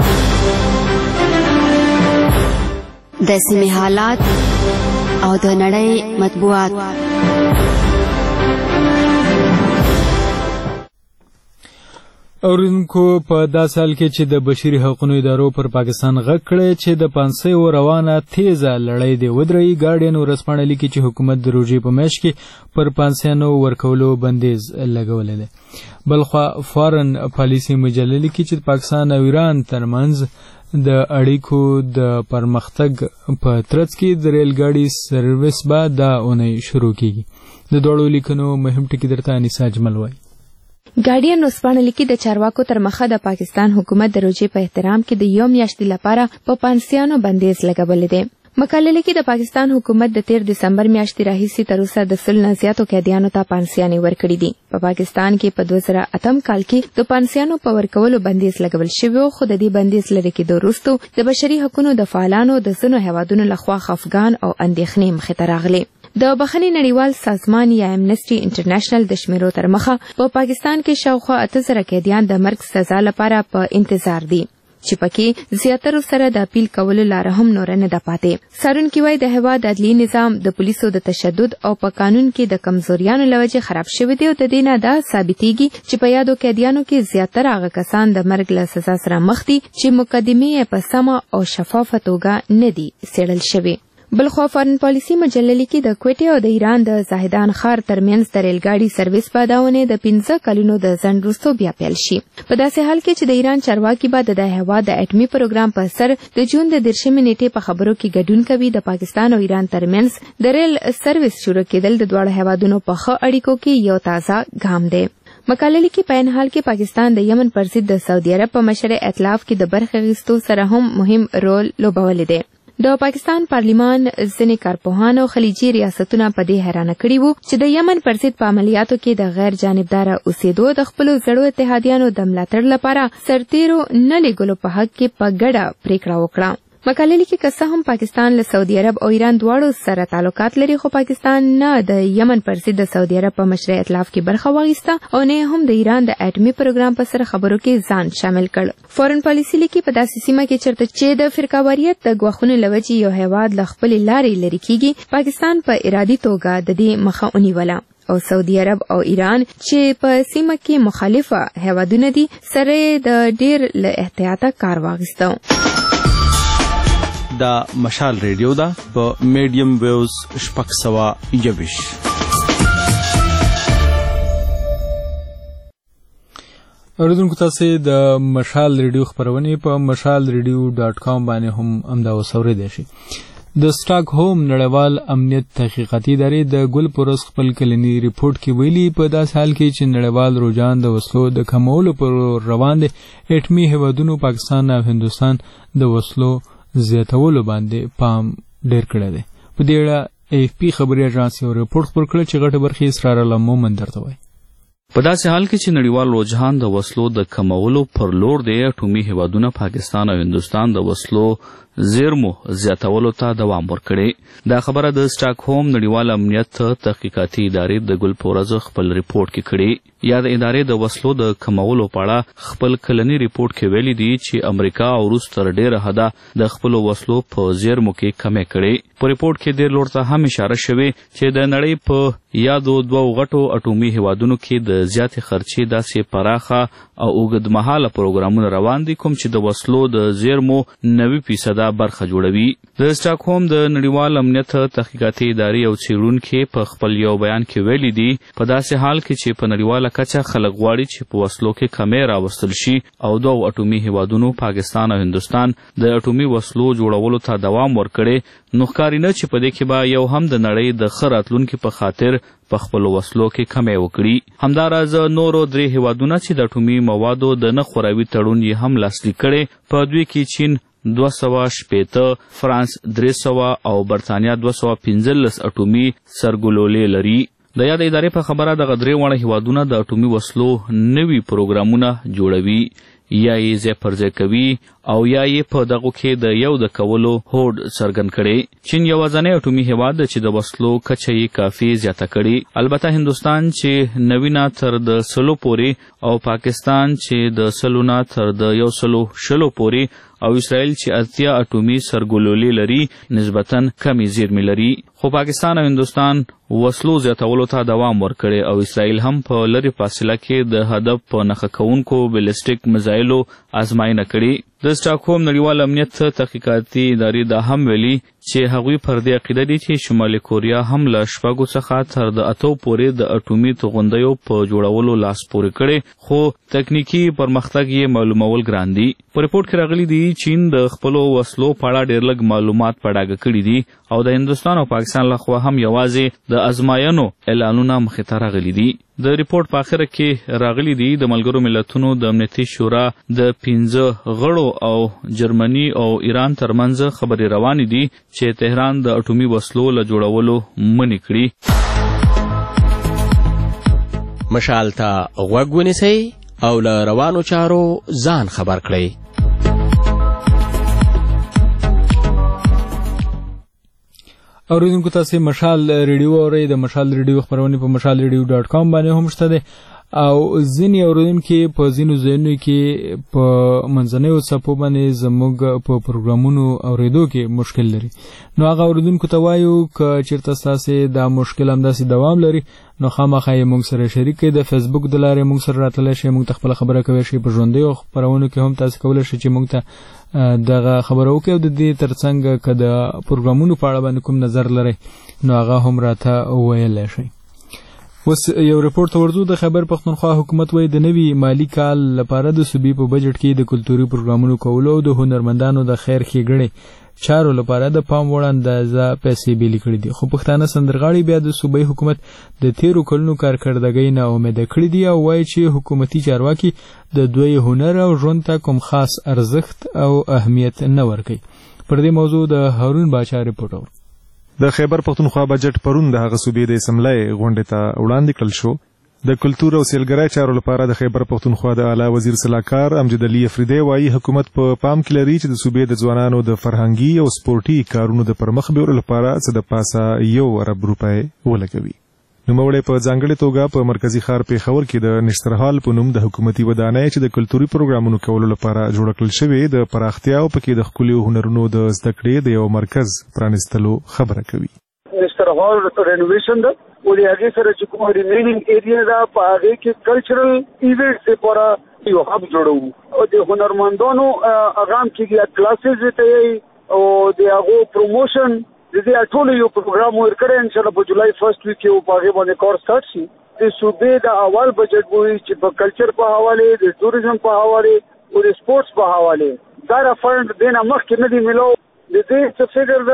د سیمې حالات او د نړۍ مطبوعات.
اوریدونکو په دا سال کې چې د بشري حقوقو ادارو پر پاکستان غږ کړی چې د پانسیو روانه تیزه لړۍ دی ودرېږي. ګارډین ورځپاڼه لیکي چې حکومت د روژې په میاشت کې پر پانسیانو ورکولو بندیز لګولی دی. بلخوا فارن پالیسي مجله لیکي چې پاکستان او ایران ترمنځ د اړیکو د پرمختګ په ترڅ کې د ریل ګاډي سرویس به دا اونۍ شروع کیږي. د دوړو لیکنو مهم ټکي درته انیسا اجمل وایي.
ګارډین ورځپاڼه لیکي د چارواکو تر مخه د پاکستان حکومت د روژې په احترام کې د یو میاشتې لپاره په پانسیانو بندیز لګولی دی. مقاله لیکي د پاکستان حکومت د تیر دسمبر میاشتې راهیسې تر اوسه د سل نه زیاتو قیدیانو ته پانسیانې ورکړي دي. په پاکستان کې په دوه زره اتم کال کې د پانسیانو په ورکولو بندیز لګول شوی و، خو د دې بندیز لرې کېدو وروسته د بشري حقوقو د فعالانو د ځینو هیوادونو لخوا خفګان او اندېښنې مخې ته راغلې. د بخښنې نړیوال سازمان یا امنسټي انټرنیشنل د شمیرو تر مخه په پاکستان کې شاوخوا اته زره قیدیان د مرګ سزا لپاره په انتظار دي چې پکې زیاترو سره د اپیل کولو لاره هم نور نه ده پاتې. څارونکي وایي د هېواد عدلي نظام د پولیسو د تشدد او په قانون کې د کمزوریانو له وجې خراب شوی دی او د دې نه دا ثابتېږي چې په یادو قیدیانو کې زیاتره هغه کسان د مرګ له سزا سره مخ دي چې مقدمې یې په سمه او شفافه توګه نه دي څېړل شوي. بلخوا فارن پالیسي مجله لیکي د کویټې او د ایران د زاهدان ښار ترمنځ د ریل ګاډي سرویس په دا اونۍ د پنځه کلونو د ځنډ وروسته بیا پیل شي. په داسې حال کې چې د ایران چارواکي به د هېواد د اټمي پروګرام په سر د جون د دېرشمې نیټې په خبرو کې ګډون کوي. د پاکستان او ایران ترمنځ د ریل سرویس شروع کېدل د دواړو هېوادونو په ښه اړیکو کې یو تازه ګام دی. مقاله لیکي په عین حال کې پاکستان د یمن پر ضد د سعودي عرب په مشر ائتلاف کې د برخې اخیستو سره هم مهم رول لوبولی دی. د پاکستان پارلیمان ځینې کارپوهان او خلیجي ریاستونه په دې حیرانه کړي وو چې د یمن پر ضد په عملیاتو کې د غیر جانبداره اوسېدو د خپلو زړو اتحادیانو د ملاتړ لپاره سرتیرو نه لیږلو په حق کې په ګډه پریکړه وکړه. مقاله لیکي که څه هم پاکستان له سعودي عرب او ایران دواړو سره تعلقات لري، خو پاکستان نه د یمن پر ضد د سعودي عرب په مشر ائتلاف کې برخه واخیسته او نه هم د ایران د اټمي پروګرام په سر خبرو کې ځان شامل کړ. فارن پالیسي لیکي په داسې سیمه کې چېرته چې د فرقهواریت د ګواښونو له وجې یو هېواد له خپلې لارې لرې کیږي، پاکستان په ارادي توګه د دې مخه ونیوله او سعودي عرب او ایران چې په سیمه کې مخالفه هېوادونه دي سره د ډیر له احتیاطه کار واخیسته.
دا مشال ریډیو ده په میډیم ویوز شپږ سوه یویشت.
اوریدونکو تاسو د مشال ریډیو خبرونه په مشال ریډیو ډاټ کام باندې هم امدا وسوریدئ شي. د سټاک هوم نړیوال امنیت تحقیقاتي ادارې د ګل پروس خپل کلنی ریپورت کې ویلي په داس حال کې چې نړیوال رجحان د وسلو د کمولو پر روان دي، اټمي هیوادونو پاکستان او هندوستان د وسلو زیاتولو باندې پام ډیر کړی دی. په دې اړه اف پی خبري اژانس یو ریپورت خپور کړ چې غټه برخه اسرار المومن درته وایي.
په داسې حال کې چې نړیوال رجحان د وسلو د کمولو پر لور دی، اټومي هیوادونه پاکستان او هندوستان د وسلو زیرمو زیاتولو ته دوام ورکړی. دا خبره د سټاک هوم نړیوال امنیت تحقیقاتي ادارې د ګل په ورځ خپل ریپورت کې کړی. یا د ادارې د وسلو د کمولو په اړه خپل کلنی ریپورت کې ویلي دي چې امریکا او روس تر ډیره حده د خپلو وسلو په زیرمو کې کمې کړې. په ریپورت کې دې لور ته هم اشاره شوې چې د نړۍ په یادو دوو غټو اټومي هیوادونو کې د زیاتې خرچې داسې پراخه او اوږدمهاله پروګرامونه روان دي کوم چې د وسلو د زیرمو نوي فیصده برخه جوړوي. د سټاک هوم د نړیوال امنیت تحقیقاتي ادارې او څېړونکي په خپل یو بیان کې ویلي دي په داسې حال کې چې په نړیواله کچه خلک غواړي چې په وسلو کې کمې راوستل شي او دوو اټومي هیوادونو پاکستان او هندوستان د اټومي وسلو جوړولو ته دوام ورکړي، نو ښکاري نه چې په دې کې به یو هم د نړۍ د ښه راتلونکي په خاطر په خپلو وسلو کې کمې وکړي. همداراز نورو درې هیوادونه چې د اټومي موادو د نه خوراوي تړون یې هم لاسلیک کړی، په دوی کې چین دوه سوه شپېته، فرانس درې سوه او برطانیا دوه سوه پنځلس اټومي سرګلولې لري. د یاد ادارې په خبره دغه درې واړه هیوادونه د اټومي وسلو نوي پروګرامونه جوړوي، یا یې ځای پر ځای کوي او یا یې په دغو کې د یو د کولو هوډ څرګند کړی. چین یوازینی اټومي هیواد چې د وسلو کچه یې کافي زیاته کړې. البته هندوستان چې نوي نه تر د سلو پورې او پاکستان چې د سلو نه تر د یو سلو شلو پورې او اسرائیل چې اتیا اټومي سرګلولې لري نسبتاً کمې زیرمې لري. خو پاکستان او هندوستان وسلو زیاتولو ته دوام ورکړي او اسرائیل هم په لرې فاصله کې د هدف په نښه کوونکو بلیسټیک میزایلو ازمایښتنه کړې. د سټاکهولم نړیوال امنیت تحقیقاتي ادارې دا هم ویلي چې هغوی پر دې عقیده دي چې شمالي کوریا هم له شپږو څخه تر د اتو پورې د اټومي توغندیو په جوړولو لاس پورې کړي، خو تکنیکی پرمختګ یې معلومول ګران دي. په ریپورت کې راغلي دي چین د خپلو وسلو په اړه ډېر لږ معلومات په ډاګه کړي دي او د هندوستان او پاکستان لخوا هم یوازې د ازمایښتونو اعلانونه مخې ته راغلي دي. د ریپورت په اخره کې راغلي دي د ملګرو ملتونو د امنیتي شورا د پنځه غړو او جرمني او ایران ترمنځ خبرې روانې دي چې تهران د اټومي وسلو له جوړولو منع کړي.
مشال ته غوږ ونیسئ او له روانو چارو ځان خبر کړئ.
اوریدونکو تاسو مشال ریډیو اورئ. د مشال ریډیو خبرونه په مشال ریډیو ډاټ کام باندې هم شته ده او ځینې اوریدونکو په ځینو ځایونو کې په منځنیو څپو باندې زموږ په پروګرامونو اوریدو کې مشکل لري. نو هغه اوریدونکو ته وایو چې چیرته تاسو دا مشکل هم داسې دوام لري نو خامخا یې موږ سره شریک کړئ. د فیسبوک د لارې موږ سره راتللی شئ، موږ ته خپله خبره کولی شئ. په ژوندیو خپرونو کې هم تاسو کولی شئ چې موږ ته دغه خبره وکړئ او د دې ترڅنګ که د پروګرامونو په اړه باندې کوم نظر لرئ نو هغه هم راته ویلی شئ. اوس یو ریپورت ته ورځو. د خیبر پښتونخوا حکومت وایي د نوي مالي کال لپاره د صوبې په بجټ کې د کلتوري پروګرامونو کولو او د هنرمندانو د خیر ښېګڼې چارو لپاره د پام وړ اندازه پیسې بیلې کړې دي. خو پښتانه سندرغاړي بیا د صوبایي حکومت د تیرو کلونو کارکردګۍ نه امیده کړي دي او وایي چې حکومتي چارواکي د دوی هنر او ژوند ته کوم خاص ارزښت او اهمیت نه ورکوي. پر دې موضوع د هارون باچا ریپورټ اورو.
د خیبر پښتونخوا بجټ پرون د هغه صوبې د اسمبلی غونډې ته وړاندې کړل شو. د کلتور او سیلګرۍ چارو لپاره د خیبر پښتونخوا د اعلی وزیر صلاحکار امجد علي افریدی وایي حکومت په پام کې لري چې د صوبې د ځوانانو د فرهنګي او سپورټي کارونو د پرمخ بیولو لپاره څه د پاسه یو ارب روپۍ ولګوي. نوموړی په ځانګړې توګه په مرکزي ښار پېښور کې د نشترحال په نوم د حکومتي ودانۍ چې د کلتوري پروګرامونو کولو لپاره جوړه کړل شوې د پراختیا او پکې د ښکلیو هنرونو د زده کړې د یو مرکز پرانیستلو خبره کوي.
نشترحال رینوویشن ده او د هغې سره چې کومه ریمینینګ ایریا ده په هغې کې کلچرل ایونټس لپاره یو هب جوړوو او د هنرمندانو هغه هم کېږي کلاسز ورته او د هغو پروموشن د دې ټول یو پروګرام ورکړی ان شاء الله په جولای فرست ویک کې په هغې باندې کار سټارټ شي. د صوبې د اول بجټ وایي چې په کلچر په حواله د ټوریزم په حواله او د سپورټس په حواله دا را فند دینه مخکې نه دی ملو. د دې څه فګر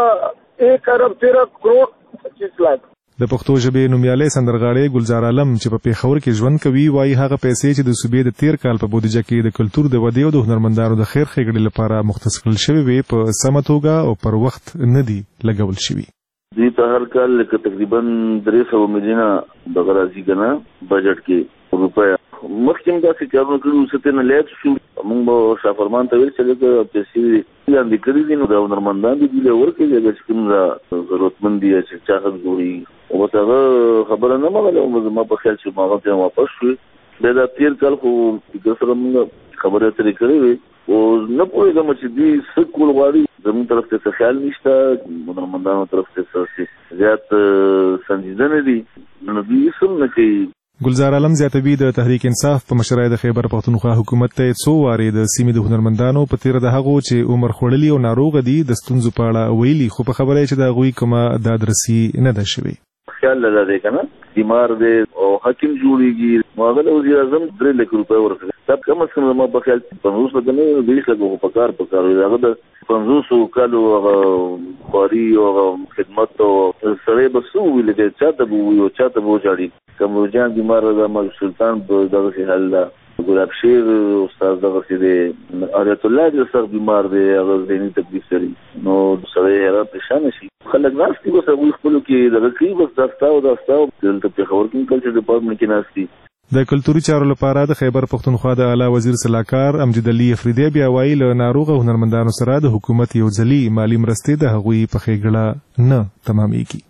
د ایک ارب تیرہ کروڑ پچیس لاکھ.
د پښتو ژبې نومیالی سندرغاړی ګلزار عالم چې په پېښور کې ژوند کوي وایي هغه پیسې چې د صوبې د تیر کال په بودیجه کې د کلتور د ودې او د هنرمندانو د خیر ښېګڼې لپاره مختص کړل شوې وې په سمه توګه او پر وخت نه دي لګول شوي.
دوی ته هر کال لکه تقریبا درې سوه میلیونه دغه راځي که نه بجټ کې روپۍ. مخکې هم داسې کارونه کړي اوس ته نه لیات شو. موږ به شاهفرمان ته ویل چې لکه پیسې لاندې کړي دي نو د هنرمندان دي دوی له ورکړي هغه چې کوم ضرورتمند دي چې چا حق جوړي او بس هغه خبره نه منله. زما په خیال چې هغه ته واپس شوې. بیا دا تېر کال خو فکر سره موږ خبرې اترې کړې وې او نه پوهېږم چې دوی څه کول غواړي. زموږ طرف ته څه خیال نشته، هنرمندانو طرف ته څه زیات سنجیدنه دي نو دوی هېڅ هم نه کوي.
ګلزار عالم زیاتوي د تحریک انصاف په مشرۍ د خیبر پښتونخوا حکومت ته څو وارې د سیمې د هنرمندانو په تیره د هغو چې عمر خوړلي او ناروغه دي د ستونزو په اړه ویلي، خو په خبره یې چې د هغوی کومه دادرسي نه ده شوې.
خیال لږه دی که نه بیمار دی او حکیم جوړېږي نو هغه د وزیر اعظم درې لکه روپۍ ورکړي. دا کم از کم زما په خیال پنځوس لکه نه بیس لکه خو په کار په کار وي. هغه د پنځوسو کالو هغه خواري او هغه خدمت او سړی به څه ووایي لکه چا ته به ووایي او چا ته به وژاړي. که موجان بیمار ده ملک سلطان په دغسې حال ده. ګلاب شیر استاد دغسې دی. آریت الله ډېر سخت بیمار دی، هغه ذهني تکلیف لري نو سړی حیران پریشانه شي. خلک ناست دي بس هغوی خپلو کې دغه کوي بس دا ستا او دا ستا دلته پېښور کې کلچر ډپارټمنټ کې ناست دي.
د کلتوري چارو لپاره د خیبر پښتونخوا د اعلی وزیر صلاحکار امجد علي افریدی بیا وایي له ناروغه هنرمندانو سره د حکومت یو ځلي مالي مرستې د هغوی په ښېګړه نه تمامیږي.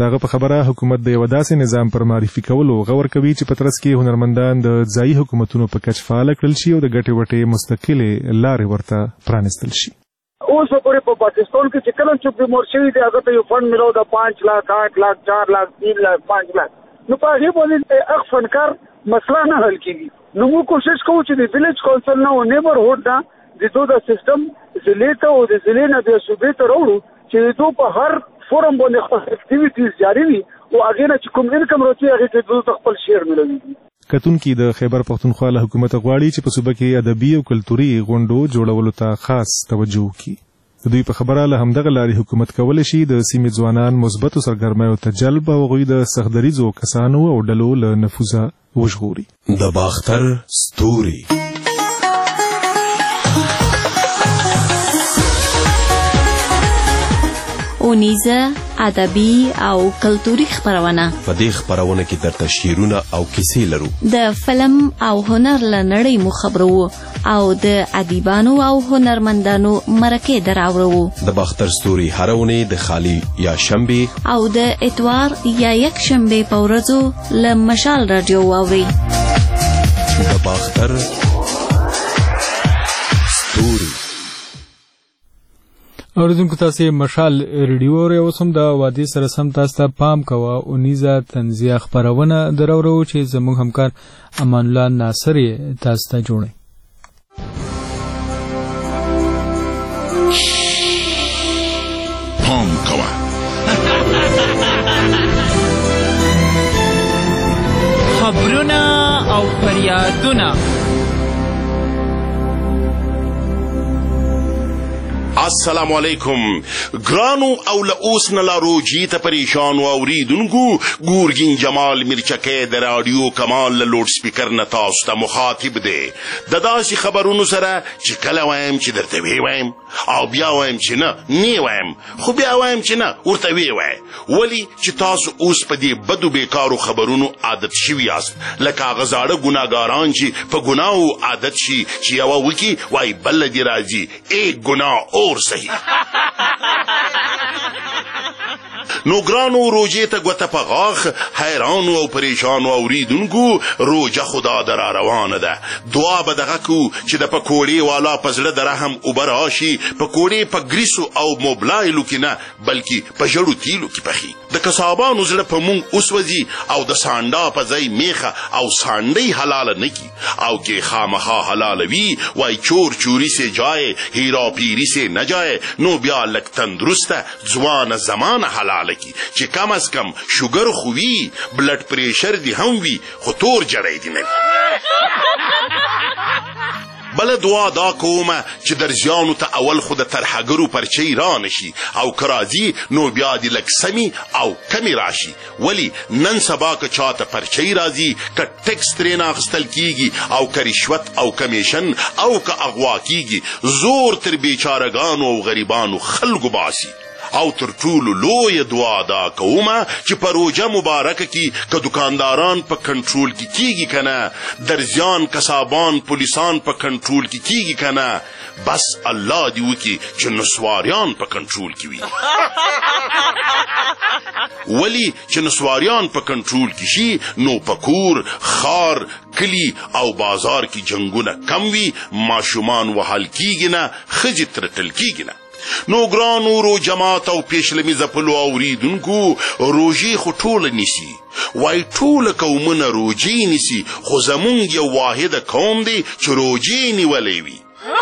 دغه په خبره حکومت د یو داسې نظام پر معرفي کولو غور کوي چې په ترڅ کې هنرمندان د ځایي حکومتونو په کچ فعال کړل شي او د ګټې وټې مستقلې لارې ورته پرانستل شي.
اوس پورې په پاکستان کې چې کله چې بیمار شوي دی هغه ته یو فنډ ملو د پانچ لاک آٹھ لاک چار لاک تین لاک پانچ لاک نو په هغې باندې هغه فنکار مسله نه حل کېږي. نو موږ کوشش کوو چې د ویلیج کونسل نه او نیبرهوډ نه د دو د سیستم ضلع ته او د ضلع نه بیا صوبې ته راوړو چې د دو په هر فورم باندې خپل اکټیویټیز جاري وي او هغې نه چې کوم انکم راځي هغې ته دو ته خپل شیر ملوي.
کتونکي د خیبر پښتونخوا له حکومت غواړي چې په صوبه کې ادبي او کلتوري غونډو جوړولو ته خاص توجه وکړي. د دوی په خبره له همدغه لارې حکومت کولی شي د سیمې ځوانان مثبتو سرګرمیو ته جلب او هغوی د سختدریځو کسانو او ډلو له نفوذه وژغوري.
د باختر ستوري
اونیزه ادبي او کلتوري خبرونه.
په دې خبرونه کې درته شعرونه او کیسې لرو.
د فلم او هنر له نړۍ مو خبرو او د ادیبانو او هنرمندانو مرکې دراوړو.
د باختر ستوري هره اونۍ د خالی یا شنبه
او د اتوار یا یک شنبه په ورځو له مشال رادیو واورئ.
د باختر ستوري.
اوریدونکو تاسو مشال ریډیو اورئ. اوس هم د وادي سره سم تاسو ته پام کوه اونیزه طنزیه خپرونه دراوړو چې زموږ همکار امان الله ناصر یې تاسو ته جوړوي.
پام کوه
خبرونه او فریادونه.
السلام علیکم ګرانو او له اوس نه لا روجي ته پریشانو اوریدونکو ګورګین جمال مرچکې د رادیو کمال له لوډ سپیکر نه تاسو ته مخاطب دی د داسې خبرونو سره چې کله وایم چې درته وی وایم او بیا وایم چې نه نه وایم خو بیا وایم چې نه ورته وی وای ولی چې تاسو اوس په دې بدو بیکارو خبرونو عادت شوي یاست لکه هغه زاړه ګناهګاران چې په ګناهو عادت شي چې یوه وکي وای بله دې راځي ایک ګناه اور صحیح. نو ګرانو روجې ته ګوته په غاښ حیرانو او پریشانو اوریدونکو روجه خدا در روانه ده. دعا به دغه کو چې د پکوړې والا په زړه د رحم اوبه راشي. پکوړې په ګریسو او موبلایلو کې نه بلکې په ژړو تیلو کې پخي. د کسابانو زړه په مونږ اوسوځي او د سانډا په ځای میخه او سانډۍ حلاله نه کی او کې خامخا حلاله وي وای چور چوری سے جائے هیرا پیری سے نه جائے نو بیا لک تندرسته ځوانه زمانه حلاله کی چې کم از کم شوګر خو وي بلډ پریشر دی هم وي خو تور جړی دی نه. بله دعا دا کومه چې درزیانو ته اول خو د ترحګرو پرچی را نشي او که راځي نو بیا دې لږ سمي او کمی راشي. ولی نن سبا که چاته پرچی راځي که ټکس ترې نه اخیستل کیږي او که رشوت او کمیشن او که اغوا کیږي زور تر بیچارهګانو او غریبانو خلکو باسي. او تر ټولو لویه دعا دا کومه چې په روژه مبارکه کې که دکانداران په کنټرول کې کیږي که نه درزیان کسابان پولیسان په کنټرول کې کیږي که نه بس الله دې وکړي چې نسواریان په کنټرول کې وي. ولی چې نسواریان په کنټرول کې شي نو په کور خار کلی او بازار کې جنگونه کم وي ماشومان وهل کیږي نه ښځې ترټل کیږي نه. نو ګرانو رو جماعت او پیشلمی زپلو اوریدونکو روژې خو ټوله نیسي وای ټوله قومونه روژې نیسي خو زمونږ یو واحده قوم دی چې روژې نیولی وي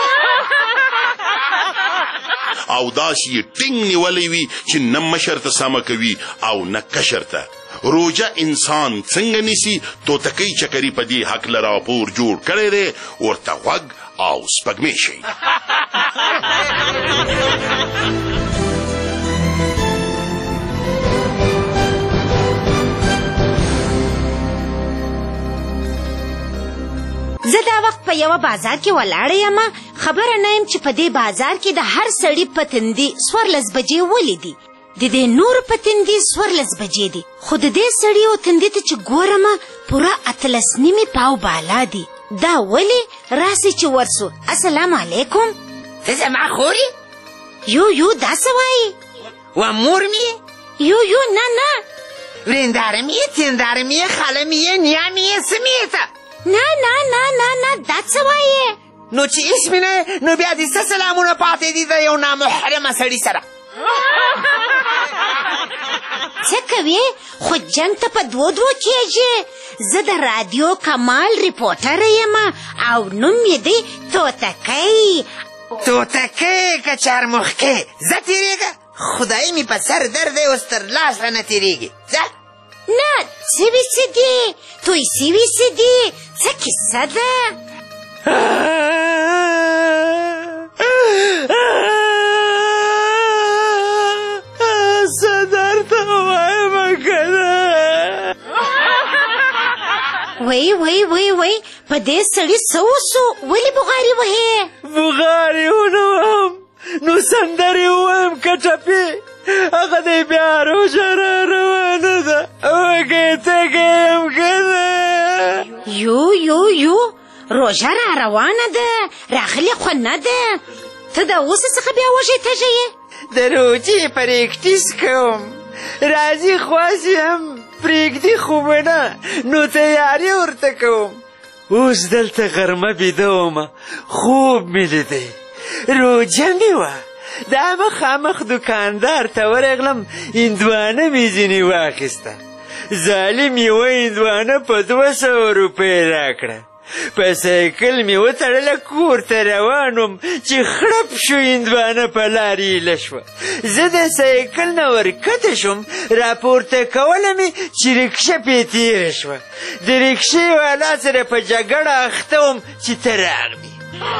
او داسې یې ټینګ نیولی وي چې نه مشر ته سمه کوي او نه کشر ته. روجه انسان څنګه نیسي توتکۍ چکري په دې هکله راپور جوړ کړی دی ورته غوږ او سپږمې شي.
زه دا وخت په یوه بازار کې ولاړه یم خبره نه یم چې په دې بازار کې د هر سړي په تندي څوارلس بجې ولیدي د دې نور په تندي څوارلس بجې دي خو د دې سړي او تندي ته چې ګورم پوره اتلس نیمې پاو بالا دي. دا ولې راسي چې ورسو. السلام علیکم.
ته زما خور یې؟
یو یو دا څه وایي؟
و مور مې
یو یو نه نه
ورندارمیه تندارمیه خالمیه نیامیه سمیته
نه نه نه نه نه دا څه وایې
نو چې اسم نه نو بیا دې څه سلامونه پاتې دي د یو نامحرمه سړي سره
څه کوې خو جنګ ته په دوه دوه کېږي زه د رادیو کمال ریپورټر یم او نوم یې دی توتکی
توتکی که چارمخکې زه تېرېږه خدای مې په سر درد دی اوس تر لاس رانه تېرېږي ځه
نه سوي څه دي توی سوي څه دي څه کیسه ده
څه درته ووایم که نه
وای وای وای وای په دې سړي څه وسو ولې بغارې وهې
بغارې ونه وهم نو سندرې ووایم که ټپې هغه دی بیا روژه را روانه ده وږی تږی یم که نه
یو یو یو روژه را روانه ده راغلې خو نه ده ته د اوسه څخه بیا وږی تږی یې
د روژې پریکټیس کوم راځي خواست هم پرېږدي خو به نه نو تیاري ورته کوم اوس دلته غرمه بیده ومه خوب مې لیدی روژه مې وه دا مخامخ دوکاندار ته ورغلم هندوانه مې ځینې واخیسته ظالم یوه هندوانه په دوه سوه روپۍ راکړه په سایکل مې وتړله کور ته روان وم چې خړپ شو هندوانه په لارې ایله شوه زه د سایکل نه ورکته شوم راپورته کوله مې چې رکشه پې تېره شوه د رکشې والا سره په جګړه اخته وم چې ته راغلې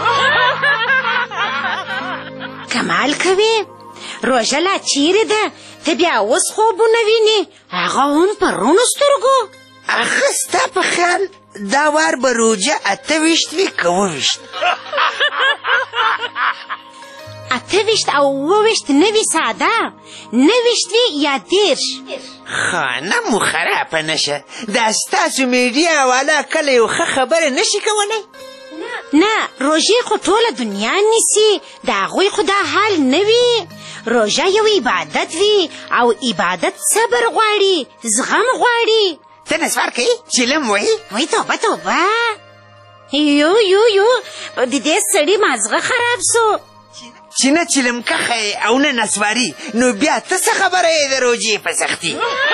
کمال کوې روژه لا چیرې ده ته بیا اوس خوبونه وینې هغه هم په روڼو سترګو
اخه ستا په خیال دا وار به روژه اته ویشت وي که اوه ویشت
اته ویشت او اوه ویشت نه وي ساده نه ویشت وي یا دېرش
ښه نه مو خرابه نشه دا ستاسو میډیا والا کله یو ښه خبره نشي کولی
نه روژې خو ټوله دنیا نیسي د هغوی خو دا حال نه وي روژه یو عبادت وي او عبادت صبر غواړي زغم غواړي
ته نسوار کوي چیلم وایي
وای توبه توبه یو یو یو د دې سړي مازغه خراب سو
چې نه چیلم کښی او نه نسواري نو بیا ته څه خبره یې د روژې په سختي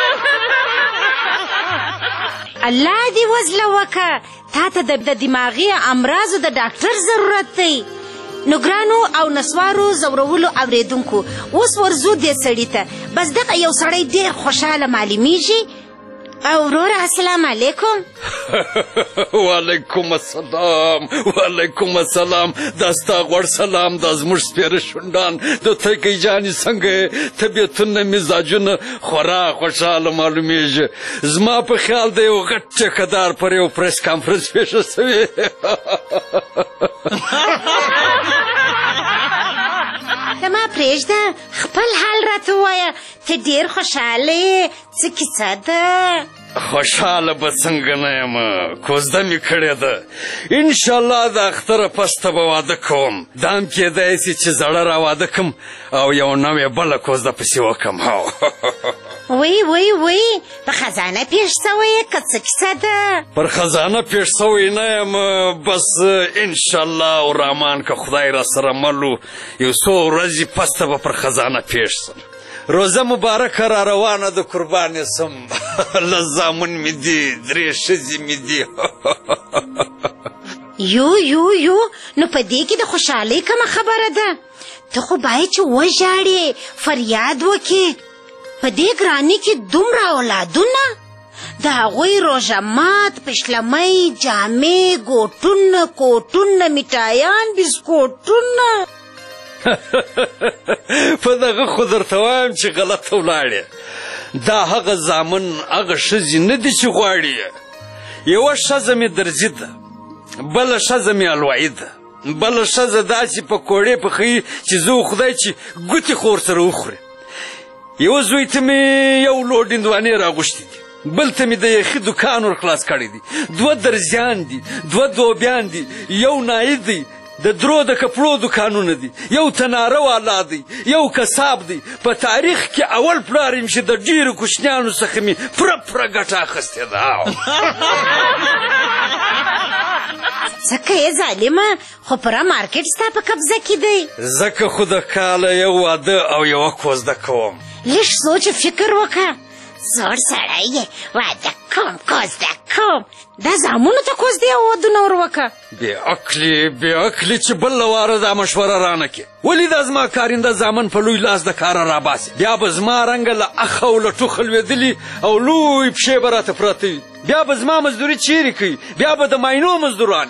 الله دې وزله وکه تا ته د دماغي امراضو د ډاکټر ضرورت دی نو ګرانو او نسوارو زورولو اورېدونکو اوس ورځو دې سړي ته بس دغه یو سړی ډېر خوشحاله معلومیږي او وروره السلام علیکم
وعلیکم السلام وعلیکم السلام دا ستا غوړ سلام دا زموږ سپېره شونډان د تکۍ جانې څنګه طبیعتونه مزاجونه خورا خوشحاله معلومیږي زما په خیال د یو غټ ټیکهدار پر یو پریس کانفرنس پېښه سوې
ته ما پرېږده خپل حال راته ووایه ته ډېر خوشحاله یې څه کیسه ده
خوشحاله به څنګه نه یم کوزده مې کړې ده انشاءالله د اختره پسته به واده کوم دا هم کیدای سي چې زړه را واده کړم او یو نوې بله کوزده پسې وکړم
وی وی وی په خزانه پیښ سوی که څه کیسه ده
پر خزانه پیښ سوی نه یم بس انشاءالله او رحمان که خدای را سره مل و یو څو ورځې پسته به پر خزانه پیښ سم روزه مبارکه را روانه د قربانې سم له زامن مې دي درې ښځې مې دي
یو یو یو نو په دې کې د خوشحالۍ کومه خبره ده ته خو باید چې وژاړې فریاد وکړې په دې ګرانۍ کې دومره اولادونه د هغوی روژه مات پشلمۍ جامې ګوټونه کوټونه میټایان بسکوټونه
په دغه خو درته وایم چې غلطه ولاړې دا هغه زامن هغه ښځې نه دي چې غواړي یوه ښځه مې درځي ده بله ښځه مې الوعي ده بله ښځه داسې پکوړې پخوي چې زه خدای چې ګوتې خو ورسره وخورې یوه زوی ته مې یو لوډ هندوانې راغوښتې دي بل ته مې د یخي دکان ور خلاص کړی دی دوه درزیان دي دوه دوبیان دي یو نایي دی د درو د کپړو دوکانونه دي، یو تناره والا دی، یو کساب دی. په تاریخ کې اول پلار یم چې د ډېرو کوچنیانو څخه مې پوره پوره ګټه اخیستې ده.
ځکه یې ظالمه خو پوره مارکېټ ستا په قبضه کې دی.
ځکه خو د کاله یو واده او یوه کوزده کوم.
لږ سوچ فکر وکړه. زوړ سړی یې واده کوم کوزده کوم، دا زامنو ته کوزدې او ودونه ور وکړه.
بې عقلې بې عقلې چې بله واره دا مشوره رانه کړې. ولې دا زما کارنده زامن په لوی لاس د کاره راباسي؟ بیا به زما رنګه له اخه او له ټوخه لوېدلي او لوی پښې به راته پراته وي. بیا به زما مزدوري چیرې کوي؟ بیا به د ماینو مزدوران.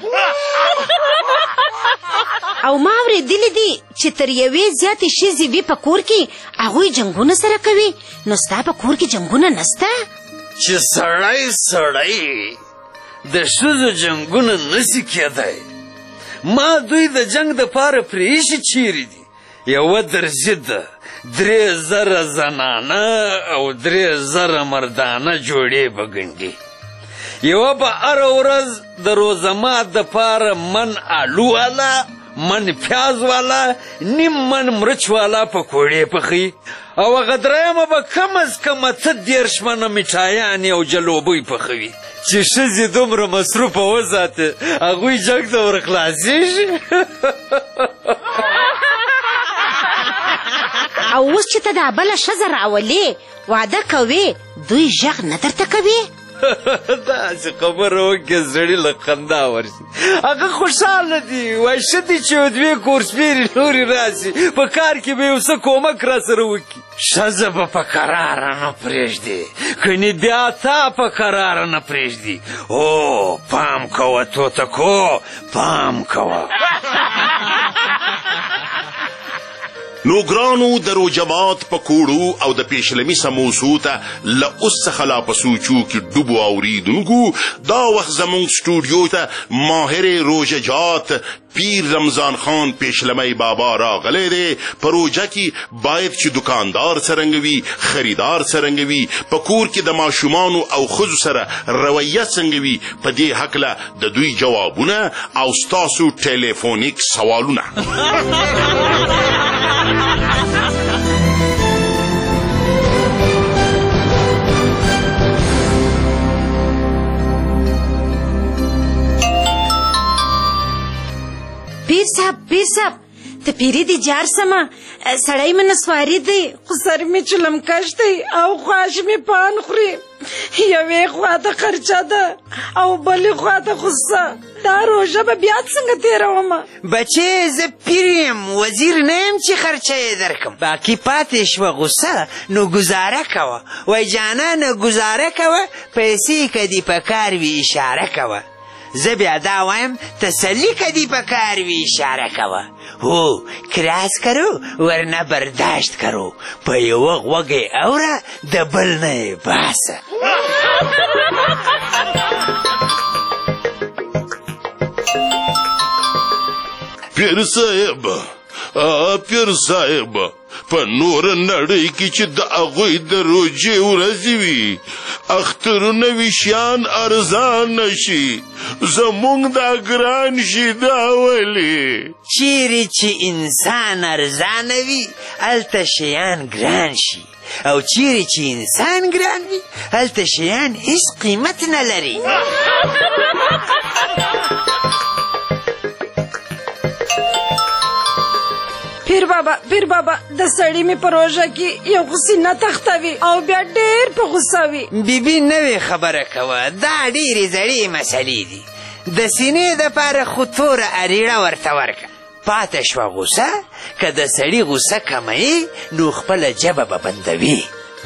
او ما اورېدلي دي چې تر یوې زیاتې ښځې وي په کور کې هغوی جنګونه سره کوي. نو ستا په کور کې جنګونه نسته؟
چې سړی سړی د ښځو جنګونه نسي کېدی. ما دوی د جنګ دپاره پرېښي چیرې دي. یوه درزي ده، درې زره زنانه او درې زره مردانه جوړې به ګنډي. یوه به هره ورځ د روزمات دپاره من آلو والا، من پیاز والا، نیم من مرچ والا پکوړې پخوي. او هغه درېیمه به کم از کم اته دېرش منه میټایانې او جلوبۍ پخوي. چې ښځې دومره مصروفه وساتې هغوی جنګ ته ور خلاصېږي.
او اوس چې ته دا بله ښځه راولې واده کوې، دوی غږ نه درته کوي؟
داسې خبره وکړې زړي له خندا ورشي. هغه خوشحاله دي، وایي ښه دي چې یو دوې کورسپېرې نورې راسي، په کار کې به یو څه کومک را سره وکړي. ښځه به په قراره نه پرېږدي، کنې بیا تا په قراره نه پرېږدي. او پام کوه توتکو، پام کوه.
نو ګرانو د روجمات په کوړو او د پیشلمي سموسو ته له اوس څخه لا په سوچو کې ډوبو اوریدونکو، دا وخت زموږ سټوډیو ته ماهر روژه جات پیر رمضان خان پیشلمی بابا راغلی دی. په روژه کې باید چې دکاندار څرنګه وي، خریدار څرنګه وي، په کور کې د ماشومانو او ښځو سره رویه څنګه وي، په دې هکله د دوی جوابونه او ستاسو ټلیفونیک سوالونه.
پیر صاحب پیر صاحب ته پیری دی جار سمه، سړی مې نسواري دی، خو سر مې چلمکش دی او خواش مې پان خوري. یوې خوا ته خرچه ده او بلې خوا ته غصه. دا روژه به بیا څنګه تېرومه؟
بچې زه پیر یم، وزیر نه یم چې خرچه یې درکم. باقي پاتې شوه غصه، نو ګزاره کوه. وای جانانه ګزاره کوه، پیسې که دې په کار وي اشاره کوه. زه بیا دا وایم تسلی که دې په کار وي اشاره کوه. هو کراس کرو ورنه برداشت کرو، په یوه غوږ اوره د بل نه یې باسه.
پیر صاحب پیر صاحب په نور نړۍ کې چې د هغوی د روژې ورځې وي، اخترونه وي شیان ارزان نشي، زمونږ دا ګران شي دا ولې؟
چیرې چې انسان ارزانه وي هلته شیان ګران شي، او چیرې چې انسان ګران وي هلته شیان هیڅ قیمت نه لري.
پیر بابا پیر بابا د سړی مې په روژه کې یو خو سینه تختوي او بیا ډېر په غوسه وي.
بیبي نوې خبره کوه، دا ډېرې زړې مسلې دي. د سینې دپاره خو توره اریړه ورته ورکړه. پاته شوه غوسه، که د سړي غوسه کموي نو خپله ژبه به بندوي.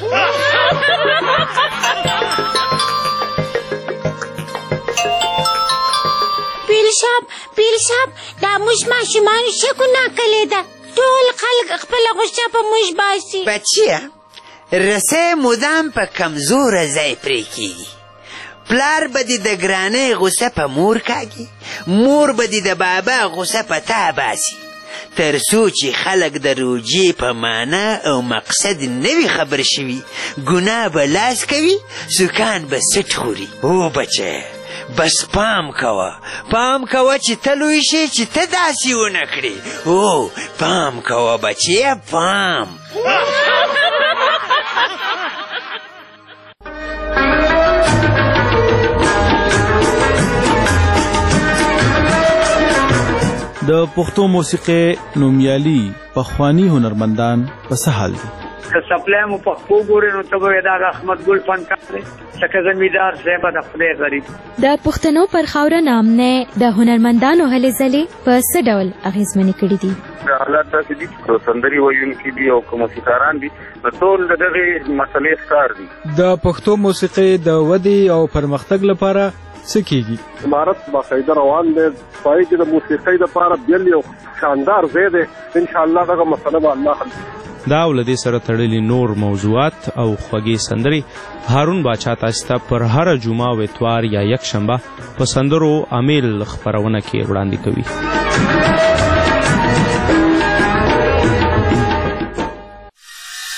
پیر صاحب پیر صاحب دا موږ ماشومانو څه ګناه کړې ده؟ ټول خلک خپله غوسه په موږ باسي.
بچیه رسۍ مدام په کمزوره ځای پرې کېږي. پلار به دې د ګرانۍ غوسه په مور کاږي، مور به دې د بابا غوسه په تا باسي. تر څو چې خلک د روژې په معنا او مقصد نه وي خبر شوي، ګناه به لاس کوي، سکان به سټ خوري. او بچه بس پام کوه پام کوه چې ته لوی شې چې ته داسې ونه کړې او پام کوه بچیه پام
د پښتو موسیقي نومیالي پخواني هنرمندان په څه حال دي؟
که سپلای مو پښتو ګورې نو ته به دا د احمد ګل فنکار دی لکه زمیندار صاحب د خدای غریب
د پښتنو پر خاوره نامنه د هنرمندانو هلې ځلې په څه ډول اغېزمنې کړي دي؟
حالات داسې دي چې سندرې ویونکي دي او که موسیقاران دي نو ټول د دغې مسلې ښکار دي.
د پښتو موسیقي د ودې او پرمختګ لپاره څه کیږي؟
امارت باقاعده روان دی پای کې د موسیقۍ دپاره بل یو شاندار ځای دی انشاءالله دغه مسله به الله حل
دا او له دې سره تړلي نور موضوعات او خوږې سندرې هارون باچا تاسو ته پر هره جمعه او اتوار یا یک شنبه په سندرو امیل خپرونه کې وړاندې کوي.